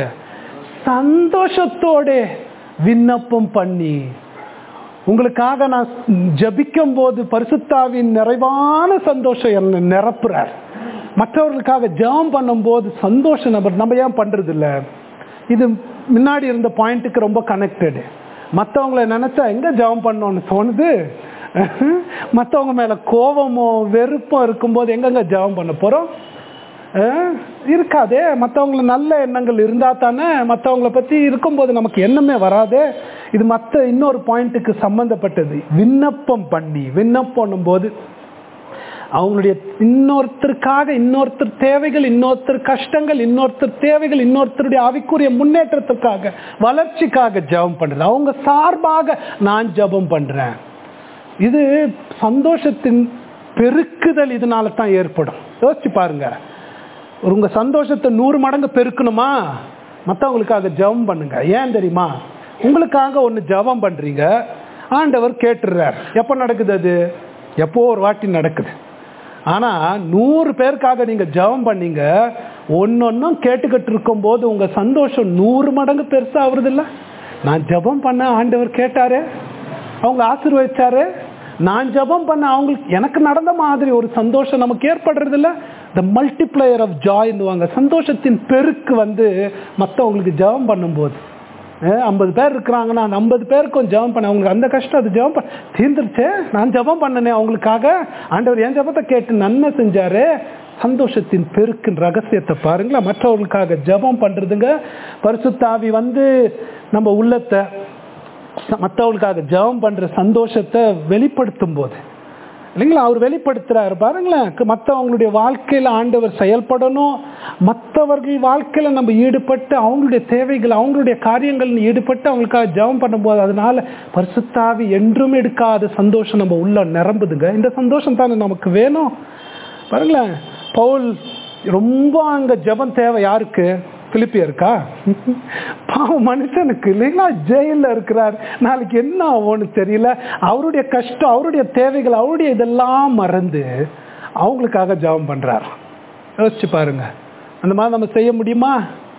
சந்தோஷத்தோட விண்ணப்பம் பண்ணி. உங்களுக்காக நான் ஜபிக்கும் போது பரிசுத்தாவின் நிறைவான சந்தோஷம் என்ன நிரப்புறார். மற்றவர்களுக்காக ஜெபம் பண்ணும் போது சந்தோஷம் நம்ம நம்ம ஏன் பண்றது இல்லை? இது முன்னாடி இருந்த பாயிண்ட்டுக்கு ரொம்ப கனெக்டடு. மற்றவங்களை நினைச்சா எங்க ஜெபம் பண்ணோன்னு தோணுது. மற்றவங்க மேல கோபமோ வெறுப்போ இருக்கும்போது எங்கெங்க ஜெபம் பண்ண போறோம்? இருக்காதே. மற்றவங்கள நல்ல எண்ணங்கள் இருந்தா தானே, மற்றவங்கள பத்தி இருக்கும்போது நமக்கு எண்ணமே வராதே. இது மற்ற இன்னொரு பாயிண்ட்டுக்கு சம்பந்தப்பட்டது. விண்ணப்பம் பண்ணி விண்ணப்பம் போது அவங்களுடைய இன்னொருத்தருக்காக, இன்னொருத்தர் தேவைகள், இன்னொருத்தர் கஷ்டங்கள், இன்னொருத்தர் தேவைகள், இன்னொருத்தருடைய ஆவிக்குரிய முன்னேற்றத்துக்காக, வளர்ச்சிக்காக ஜெபம் பண்றது. அவங்க சார்பாக நான் ஜெபம் பண்றேன். இது சந்தோஷத்தின் பெருக்குதல் இதனால தான் ஏற்படும். யோசிச்சு பாருங்க. உங்க சந்தோஷத்தை நூறு மடங்கு பெருக்கணுமா? மற்றவங்களுக்காக ஜெபம் பண்ணுங்க. ஏன் தெரியுமா? உங்களுக்காக ஒன்று ஜெபம் பண்றீங்க, ஆண்டவர் கேட்டுறார். எப்போ நடக்குது? அது எப்போ ஒரு வாட்டி நடக்குது. ஆனா நூறு பேருக்காக நீங்க ஜெபம் பண்ணீங்க, ஒன்னொன்னும் கேட்டுக்கிட்டு இருக்கும் போது உங்க சந்தோஷம் நூறு மடங்கு பெருசா ஆகுறது இல்ல? நான் ஜெபம் பண்ண ஆண்டவர் கேட்டாரு, அவங்க ஆசீர்வதிச்சாரு. நான் ஜெபம் பண்ண அவங்களுக்கு எனக்கு நடந்த மாதிரி ஒரு சந்தோஷம் நமக்கு ஏற்படுறது இல்ல? த மல்டிப்ளையர் ஆஃப் ஜாய்னுவாங்க. சந்தோஷத்தின் பெருக்கு வந்து மற்றவங்களுக்கு ஜெபம் பண்ணும்போது, ஐம்பது பேர் இருக்கிறாங்கன்னா அந்த ஐம்பது பேருக்கும் ஜெபம் பண்ண, அவங்களுக்கு அந்த கஷ்டம் அது ஜெபம் பண்ண தீர்ந்துருச்சு. நான் ஜெபம் பண்ணனே அவங்களுக்காக, ஆண்டவர் என் ஜெபத்தை கேட்டு நன்மை செஞ்சாரு. சந்தோஷத்தின் பெருக்கின் ரகசியத்தை பாருங்களா. மற்றவர்களுக்காக ஜெபம் பண்றதுங்க. பரிசுத்தாவி வந்து நம்ம உள்ளத்தை மற்றவர்களுக்காக ஜெபம் பண்ற சந்தோஷத்தை வெளிப்படுத்தும் போது இல்லைங்களா, அவர் வெளிப்படுத்துறாரு பாருங்களேன். மற்றவங்களுடைய வாழ்க்கையில ஆண்டவர் செயல்படணும், மற்றவர்கள் வாழ்க்கையில நம்ம ஈடுபட்டு அவங்களுடைய தேவைகள், அவங்களுடைய காரியங்கள் ஈடுபட்டு அவங்களுக்காக ஜெபம் பண்ணும்போது அதனால பரிசுத்தாவி என்றும் எடுக்காத சந்தோஷம் நம்ம உள்ள நிரம்புதுங்க. இந்த சந்தோஷம் தானே நமக்கு வேணும். பாருங்களேன், பவுல் ரொம்ப அங்க ஜெபம் தேவை யாருக்கு? பிலிப்பியருக்கா? பாவம் மனுஷனுக்கு இல்லைங்களா, ஜெயில இருக்கிறார். நாளைக்கு என்ன ஆகும்னு தெரியல. அவருடைய கஷ்டம், அவருடைய தேவைகள், அவருடைய இதெல்லாம் மறந்து அவங்களுக்காக ஜெபம் பண்றார். யோசிச்சு பாருங்க. அந்த மாதிரி நம்ம செய்ய முடியுமா?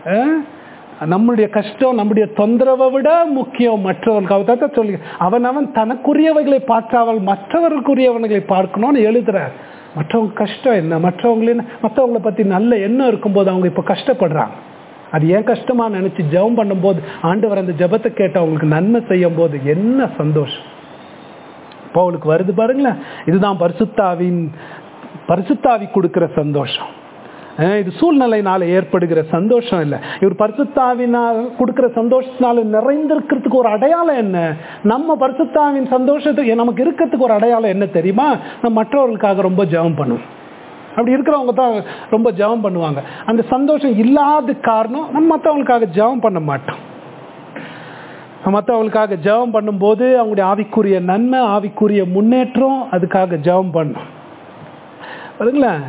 நம்முடைய கஷ்டம், நம்முடைய தொந்தரவை விட முக்கியம் மற்றவர்களுக்காக தான் சொல்லி, அவன் அவன் தனக்குரியவைகளை பார்க்காமல் மற்றவர்களுக்குரியவர்களை பார்க்கணும்னு எழுதுறார். மற்றவங்க கஷ்டம் என்ன, மற்றவங்கள மற்றவங்களை பத்தி நல்ல எண்ணம் இருக்கும்போது அவங்க இப்ப கஷ்டப்படுறாங்க. அது ஏன் கஷ்டமா நினைச்சு ஜெபம் பண்ணும்போது ஆண்டவர் அந்த ஜெபத்தை கேட்டு அவங்களுக்கு நன்மை செய்யும் போது என்ன சந்தோஷம் பவுலுக்கு வருது பாருங்களேன். இதுதான் பரிசுத்தாவின் பரிசுத்தாவி கொடுக்கிற சந்தோஷம். இது சூழ்நிலையினால ஏற்படுகிற சந்தோஷம் இல்லை. இவர் பரிசுத்தாவினால் கொடுக்கிற சந்தோஷத்தினால நிறைந்திருக்கிறதுக்கு ஒரு அடையாளம் என்ன? நம்ம பரிசுத்தாவின் சந்தோஷத்துக்கு நமக்கு இருக்கிறதுக்கு ஒரு அடையாளம் என்ன தெரியுமா? நம்ம மற்றவர்களுக்காக ரொம்ப ஜெபம் பண்ணுவோம். அப்படி இருக்கிறவங்க தான் ரொம்ப ஜெபம் பண்ணுவாங்க. அந்த சந்தோஷம் இல்லாத காரணம் நம்ம மற்றவங்களுக்காக ஜெபம் பண்ண மாட்டோம். மற்றவங்களுக்காக ஜெபம் பண்ணும்போது அவங்களுடைய ஆவிக்குரிய நன்மை, ஆவிக்குரிய முன்னேற்றம், அதுக்காக ஜெபம் பண்ணணும். பாருங்களேன்.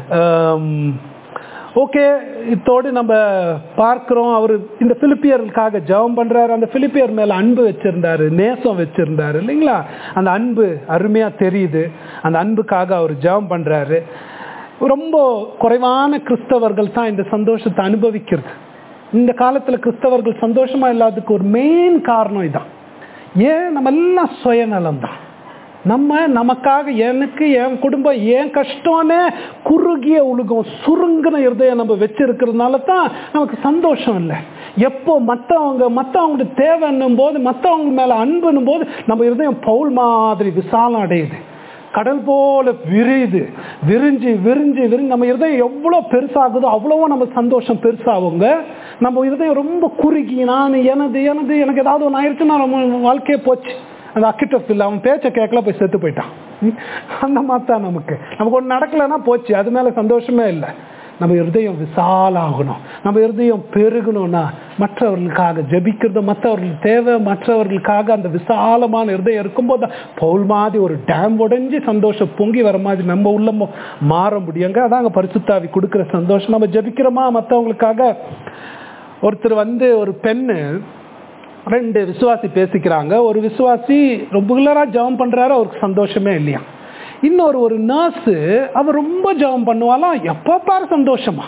ஓகே, இதோடு நம்ம பார்க்கிறோம். அவர் இந்த பிலிப்பியர்களுக்காக ஜெபம் பண்றாரு. அந்த பிலிப்பியர் மேல அன்பு வச்சிருந்தாரு, நேசம் வச்சிருந்தாரு இல்லைங்களா. அந்த அன்பு அருமையா தெரியுது. அந்த அன்புக்காக அவர் ஜெபம் பண்றாரு. ரொம்ப குறைவான கிறிஸ்தவர்கள் தான் இந்த சந்தோஷத்தை அனுபவிக்கிறது. இந்த காலத்துல கிறிஸ்தவர்கள் சந்தோஷமா இல்லாததுக்கு ஒரு மெயின் காரணம் இதான். ஏன்? நம்ம எல்லாம் சுயநலம் தான். நம்ம நமக்காக, எனக்கு என் குடும்பம் என் கஷ்டம்னே குறுகிய உலகம், சுருங்கின இருதயம் நம்ம வச்சிருக்கிறதுனால தான் நமக்கு சந்தோஷம் இல்லை. எப்போ மற்றவங்க மற்றவங்களுடைய தேவைன்னும் போது, மற்றவங்க மேல அன்புன்னும் போது நம்ம இருதயம் பவுல் மாதிரி விசாலம் அடையுது, கடல் போல விரியுது, விரிஞ்சு விரிஞ்சு விரிஞ்சு நம்ம இருதயம் எவ்வளோ பெருசாகுதோ அவ்வளவோ நம்ம சந்தோஷம் பெருசாகுங்க. நம்ம இருதயம் ரொம்ப குறுகி, நான் எனது எனது எனக்கு ஏதாவது ஒன்று ஆயிடுச்சுன்னா நம்ம வாழ்க்கையே போச்சு. அந்த அக்கிட்டஃபில் அவன் பேச்சை கேட்கல போய் செத்து போயிட்டான். அந்த மாதிரி தான் நமக்கு நமக்கு ஒன்று நடக்கலைன்னா போச்சு, அது மேலே சந்தோஷமே இல்லை. நம்ம இருதயம் விசாலாகணும், நம்ம இருதயம் பெருகணும்னா மற்றவர்களுக்காக ஜெபிக்கிறது, மற்றவர்களுக்கு தேவை, மற்றவர்களுக்காக அந்த விசாலமான இருதயம் இருக்கும்போது தான் பவுல் மாதிரி ஒரு டேம் உடைஞ்சி சந்தோஷம் பொங்கி வர மாதிரி நம்ம உள்ள மாற முடியுங்க. அதாங்க பரிசுத்த ஆவி கொடுக்குற சந்தோஷம். நம்ம ஜெபிக்கிறோமா மற்றவங்களுக்காக. ஒருத்தர் வந்து ஒரு பெண்ணு ரெண்டு விசுவாசி பேசிக்கிறாங்க. ஒரு விசுவாசி ரெகுலராக ஜெபம் பண்ணுறாரு, அவருக்கு சந்தோஷமே இல்லையா. இன்னொரு ஒரு நர்ஸு அவர் ரொம்ப ஜெபம் பண்ணுவாலாம், எப்போ பாரு சந்தோஷமா.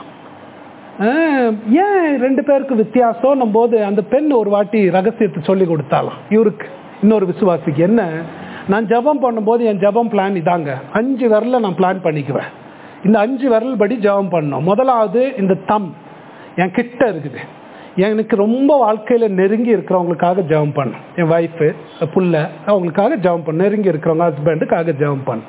ஏன் ரெண்டு பேருக்கு வித்தியாசம் போது அந்த பெண் ஒரு வாட்டி ரகசியத்தை சொல்லி கொடுத்தாலாம் இவருக்கு, இன்னொரு விசுவாசிக்கு. என்ன, நான் ஜெபம் பண்ணும்போது என் ஜெபம் பிளான் இதாங்க, அஞ்சு விரல நான் பிளான் பண்ணிக்குவேன். இந்த அஞ்சு விரல் படி ஜெபம் பண்ணோம். முதலாவது இந்த தம் என் கிட்ட இருக்குது, எனக்கு ரொம்ப வாழ்க்கையில் நெருங்கி இருக்கிறவங்களுக்காக ஜெபம் பண்ணும். என் ஒய்ஃபு புள்ள அவங்களுக்காக ஜெபம் பண்ணும், நெருங்கி இருக்கிறவங்க ஹஸ்பண்டுக்காக ஜெபம் பண்ணும்.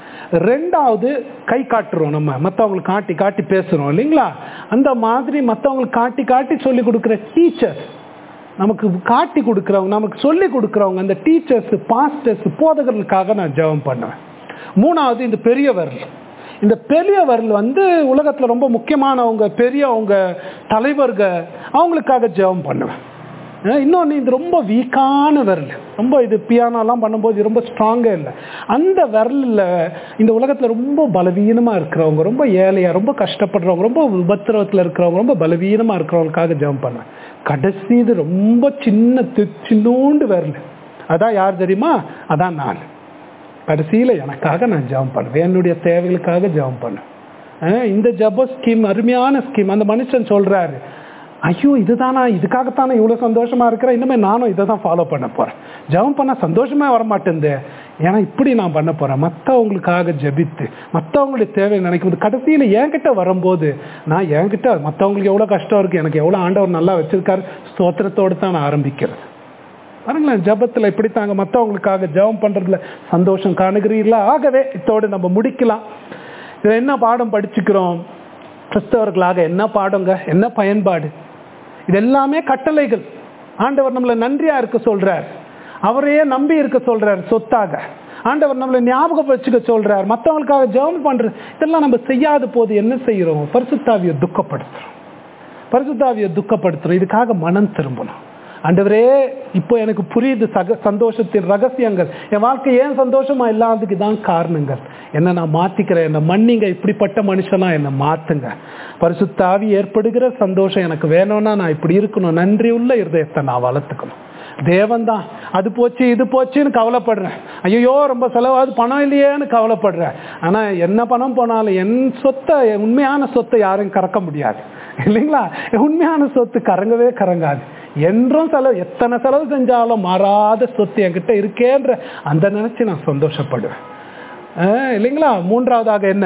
ரெண்டாவது கை காட்டுறோம், நம்ம மற்றவங்களுக்கு காட்டி காட்டி பேசுகிறோம் இல்லைங்களா. அந்த மாதிரி மற்றவங்களுக்கு காட்டி காட்டி சொல்லி கொடுக்குற டீச்சர்ஸ், நமக்கு காட்டி கொடுக்குறவங்க, நமக்கு சொல்லி கொடுக்குறவங்க, அந்த டீச்சர்ஸ் பாஸ்டர்ஸ் போதகர்களுக்காக நான் ஜெபம் பண்ணுவேன். மூணாவது இந்த பெரியவர், இந்த பெரியவர்கள் வந்து உலகத்தில் ரொம்ப முக்கியமானவங்க, பெரியவங்க, தலைவர்கள், அவங்களுக்காக ஜெபம் பண்ணுவேன். இன்னொன்று இது ரொம்ப வீக்கான விரல், ரொம்ப இது பியானோலாம் பண்ணும்போது ரொம்ப ஸ்ட்ராங்கே இல்லை, அந்த விரலில் இந்த உலகத்தில் ரொம்ப பலவீனமாக இருக்கிறவங்க, ரொம்ப ஏழையாக ரொம்ப கஷ்டப்படுறவங்க, ரொம்ப உபத்திரவத்தில் இருக்கிறவங்க, ரொம்ப பலவீனமாக இருக்கிறவங்களுக்காக ஜெபம் பண்ணுவேன். கடைசி இது ரொம்ப சின்ன சின்னோண்டு விரல், அதான் யார் தெரியுமா, அதான் நான். கடைசியில் எனக்காக நான் ஜெபம் பண்ணுவேன், என்னுடைய தேவைகளுக்காக ஜெபம் பண்ணுவேன். இந்த ஜெப ஸ்கீம் அருமையான ஸ்கீம். அந்த மனுஷன் சொல்கிறாரு, ஐயோ இதுதானா, இதுக்காகத்தானே இவ்வளோ சந்தோஷமாக இருக்கிறேன், இனிமேல் நானும் இதை தான் ஃபாலோ பண்ண போகிறேன். ஜெபம் பண்ணால் சந்தோஷமாக வரமாட்டேங்குது, ஏன்னா இப்படி நான் பண்ண போகிறேன், மற்றவங்களுக்காக ஜெபித்து மற்றவங்களுடைய தேவை நினைக்கும்போது கடைசியில் என்கிட்ட வரும்போது நான் என்கிட்ட மற்றவங்களுக்கு எவ்வளோ கஷ்டம் இருக்குது, எனக்கு எவ்வளோ ஆண்டவர் நல்லா வச்சுருக்காரு, ஸ்தோத்திரத்தோடு தான் நான் ஆரம்பிக்கிறது. பாருங்களேன், ஜபத்தில் இப்படித்தாங்க மற்றவங்களுக்காக ஜெபம் பண்ணுறதுல சந்தோஷம் காணுகிறீர்களா. ஆகவே இதோடு நம்ம முடிக்கலாம். இதில் என்ன பாடம் படிச்சுக்கிறோம், கிறிஸ்தவர்களாக என்ன பாடங்க, என்ன பயன்பாடு. இது எல்லாமே கட்டளைகள். ஆண்டவர் நம்மளை நன்றியா இருக்க சொல்றார், அவரையே நம்பி இருக்க சொல்றார் சொத்தாக. ஆண்டவர் நம்மளை ஞாபகம் வச்சுக்க சொல்றார், மற்றவங்களுக்காக ஜெபம் பண்றது. இதெல்லாம் நம்ம செய்யாத போது என்ன செய்யறோம், பரிசுத்த ஆவியை துக்கப்படுத்துறோம், பரிசுத்த ஆவியை துக்கப்படுத்துறோம். இதுக்காக மனம் திரும்பணும். ஆண்டவரே இப்போ எனக்கு புரியுது சக சந்தோஷத்தின் ரகசியங்கள், என் வாழ்க்கை ஏன் சந்தோஷமா இல்லாததுக்கு தான் காரணங்கள், என்ன நான் மாத்திக்கிறேன், என்ன மன்னிங்க, இப்படிப்பட்ட மனுஷனா என்னை மாத்துங்க. பரிசுத்த ஆவி ஏற்படுகிற சந்தோஷம் எனக்கு வேணும்னா நான் இப்படி இருக்கணும், நன்றி உள்ள இருதயத்தை நான் வளர்த்துக்கணும். தேவன் தான் அது போச்சு இது போச்சுன்னு கவலைப்படுறேன், ஐயோ ரொம்ப செலவாது பணம் இல்லையேன்னு கவலைப்படுறேன். ஆனா என்ன பணம் போனாலும் என் சொத்தை, உண்மையான சொத்தை யாரும் கறக்க முடியாது இல்லைங்களா. உண்மையான சொத்து கறங்கவே கறங்காது. என்றும் செலவு, எத்தனை செலவு செஞ்சாலும் மாறாத சொத்து என்கிட்ட இருக்கேன்ற அந்த நினைச்சு நான் சந்தோஷப்படுவேன் இல்லைங்களா. மூன்றாவதாக என்ன,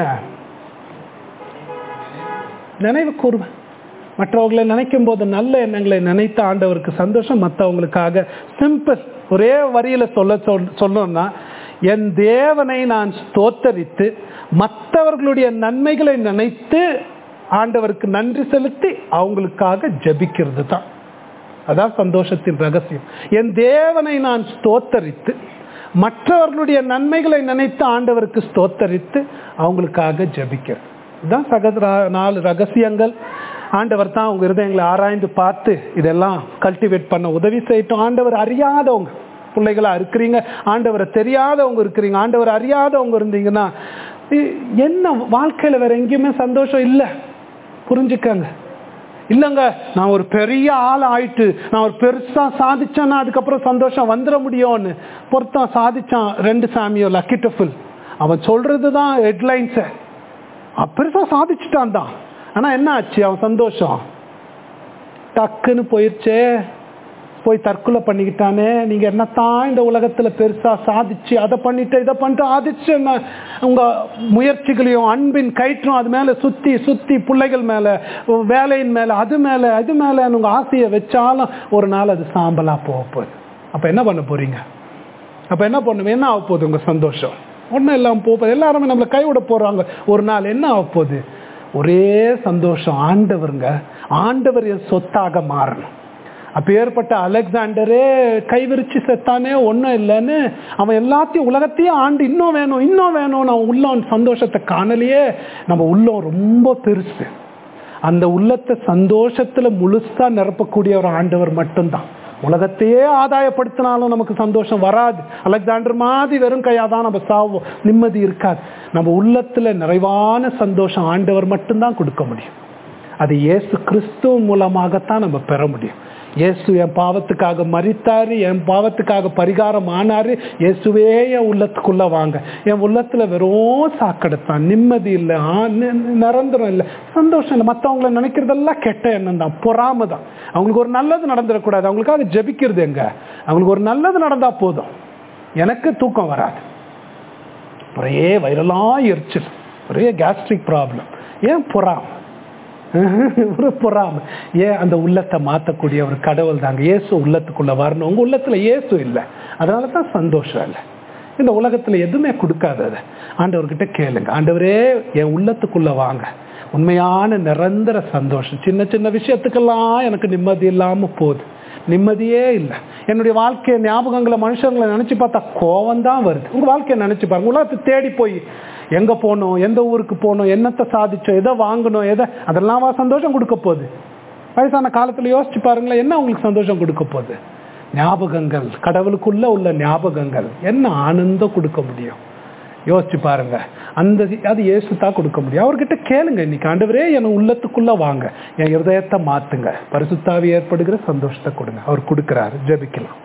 நினைவு கூறுவேன். மற்றவர்களை நினைக்கும் போது நல்ல எண்ணங்களை நினைத்த ஆண்டவருக்கு சந்தோஷம். மற்றவங்களுக்காக சிம்பிள் ஒரே வரியில சொல்ல சொல்லணும்னா, என் தேவனை நான் ஸ்தோத்தரித்து மற்றவர்களுடைய நன்மைகளை நினைத்து ஆண்டவருக்கு நன்றி செலுத்தி அவங்களுக்காக ஜெபிக்கிறது தான், அதான் சந்தோஷத்தின் ரகசியம். என் தேவனை நான் ஸ்தோத்தரித்து மற்றவர்களுடைய நன்மைகளை நினைத்து ஆண்டவருக்கு ஸ்தோத்தரித்து அவங்களுக்காக ஜெபிக்கிறது, இதுதான் சகல நாலு ரகசியங்கள். ஆண்டவர் தான் உங்க இருதயங்களை ஆராய்ந்து பார்த்து இதெல்லாம் கல்டிவேட் பண்ண உதவி செய்யட்டும். ஆண்டவர் அறியாதவங்க பிள்ளைகளா இருக்கிறீங்க, ஆண்டவரை தெரியாதவங்க இருக்கிறீங்க, ஆண்டவர் அறியாதவங்க இருந்தீங்கன்னா என்ன வாழ்க்கையில வேற எங்கேயுமே சந்தோஷம் இல்லை, புரிஞ்சுக்கங்க. இல்லைங்க நான் ஒரு பெரிய ஆள் ஆயிட்டு நான் ஒரு பெருசா சாதிச்சேன்னா அதுக்கப்புறம் சந்தோஷம் வந்துட முடியும்னு பொருத்தம் சாதிச்சான் ரெண்டு சாமியோல் அக்கிட்டஃபில். அவன் சொல்றதுதான் ஹெட்லைன்ஸ், பெருசா சாதிச்சுட்டான் தான். ஆனா என்ன ஆச்சு, அவன் சந்தோஷம் டக்குன்னு போயிடுச்சே, போய் தற்கொலை பண்ணிக்கிட்டானே. நீங்க என்னத்தான் இந்த உலகத்துல பெருசா சாதிச்சு அதை பண்ணிட்டு இதை பண்ணிட்டு ஆதிச்சு உங்க முயற்சிகளையும் அன்பின் கயிற்றும் அது மேல சுத்தி சுத்தி பிள்ளைகள் மேல வேலையின் மேல அது மேல அது மேல உங்க ஆசையை வச்சாலும் ஒரு நாள் அது சாம்பலா போக போகுது. அப்ப என்ன பண்ண போறீங்க, அப்ப என்ன பண்ணுவேன், என்ன ஆக போகுது உங்க சந்தோஷம், ஒன்றும் இல்லாமல் போகுது. எல்லாருமே நம்மளை கைவிட போறாங்க, ஒரு நாள் என்ன ஆக போகுது, ஒரே சந்தோஷம் ஆண்டவருங்க, ஆண்டவர் என் சொத்தாக மாறணும். அப்பேற்பட்ட அலெக்சாண்டரே கைவிரிச்சு செத்தானே ஒன்றும் இல்லைன்னு அவன் எல்லாத்தையும் உலகத்தையும் ஆண்டு இன்னும் வேணும் இன்னும் வேணும் நான் உள்ளம் சந்தோஷத்தை காணலையே. நம்ம உள்ளம் ரொம்ப பெருசு. அந்த உள்ளத்தை சந்தோஷத்துல முழுசா நிரப்பக்கூடிய ஒரு ஆண்டவர் மட்டும்தான். உலகத்தையே ஆதாயப்படுத்தினாலும் நமக்கு சந்தோஷம் வராது. அலெக்சாண்டர் மாதிரி வெறும் கையாதான் நம்ம சாவோம், நிம்மதி இருக்காது. நம்ம உள்ளத்துல நிறைவான சந்தோஷம் ஆண்டவர் மட்டும்தான் கொடுக்க முடியும். அது இயேசு கிறிஸ்துவ மூலமாகத்தான் நம்ம பெற முடியும். இயேசு என் பாவத்துக்காக மரித்தாரு, என் பாவத்துக்காக பரிகாரம் ஆனாரு. இயேசுவே என் உள்ளத்துக்குள்ள வாங்க. என் உள்ளத்துல வெறும் சாக்கடைத்தான், நிம்மதி இல்லை, நிரந்தரம் இல்லை, சந்தோஷம் இல்லை. மற்றவங்கள நினைக்கிறதெல்லாம் கெட்ட எண்ணம் தான், பொறாமை தான். அவங்களுக்கு ஒரு நல்லது நடந்துடக்கூடாது, அவங்களுக்காக ஜெபிக்கிறது எங்க? அவங்களுக்கு ஒரு நல்லது நடந்தா போதும், எனக்கு தூக்கம் வராது, ஒரே வைரலாம் எரிச்சல், ஒரே கேஸ்ட்ரிக் ப்ராப்ளம். ஏன் பொறாமை? ஒரு பொறாமை. ஏன்? அந்த உள்ளத்தை மாற்றக்கூடிய ஒரு கடவுள் தாங்க. இயேசு உள்ளத்துக்குள்ள வரணும். உங்க உள்ளத்துல இயேசு இல்லை, அதனால தான் சந்தோஷம் இல்லை. இந்த உலகத்துல எதுவுமே கொடுக்காதது ஆண்டவர்கிட்ட கேளுங்க. ஆண்டவரே என் உள்ளத்துக்குள்ள வாங்க, உண்மையான நிரந்தர சந்தோஷம். சின்ன சின்ன விஷயத்துக்கெல்லாம் எனக்கு நிம்மதி இல்லாம போகுது, நிம்மதியே இல்லை. என்னுடைய வாழ்க்கையை ஞாபகங்களை மனுஷங்களை நினைச்சு பார்த்தா கோவம் தான் வருது. உங்க வாழ்க்கையை நினைச்சு பாருங்க. உலகத்தை தேடி போய் எங்க போகணும், எந்த ஊருக்கு போகணும், என்னத்தை சாதிச்சோம், எதை வாங்கணும், எதை அதெல்லாம் சந்தோஷம் கொடுக்க போகுது? வயசான காலத்துல யோசிச்சு பாருங்களேன், என்ன உங்களுக்கு சந்தோஷம் கொடுக்க போகுது? ஞாபகங்கள், கடவுளுக்குள்ள உள்ள ஞாபகங்கள் என்ன ஆனந்தம் கொடுக்க முடியும்? யோசிச்சு பாருங்க. அந்த அது இயேசு தான் கொடுக்க முடியும். அவர்கிட்ட கேளுங்க இன்னைக்கு, ஆண்டவரே என் உள்ளத்துக்குள்ள வாங்க, என் இருதயத்தை மாத்துங்க, பரிசுத்தாவி ஏற்படுகிற சந்தோஷத்தை கொடுங்க. அவர் கொடுக்கிறாரு. ஜெபிக்கலாம்.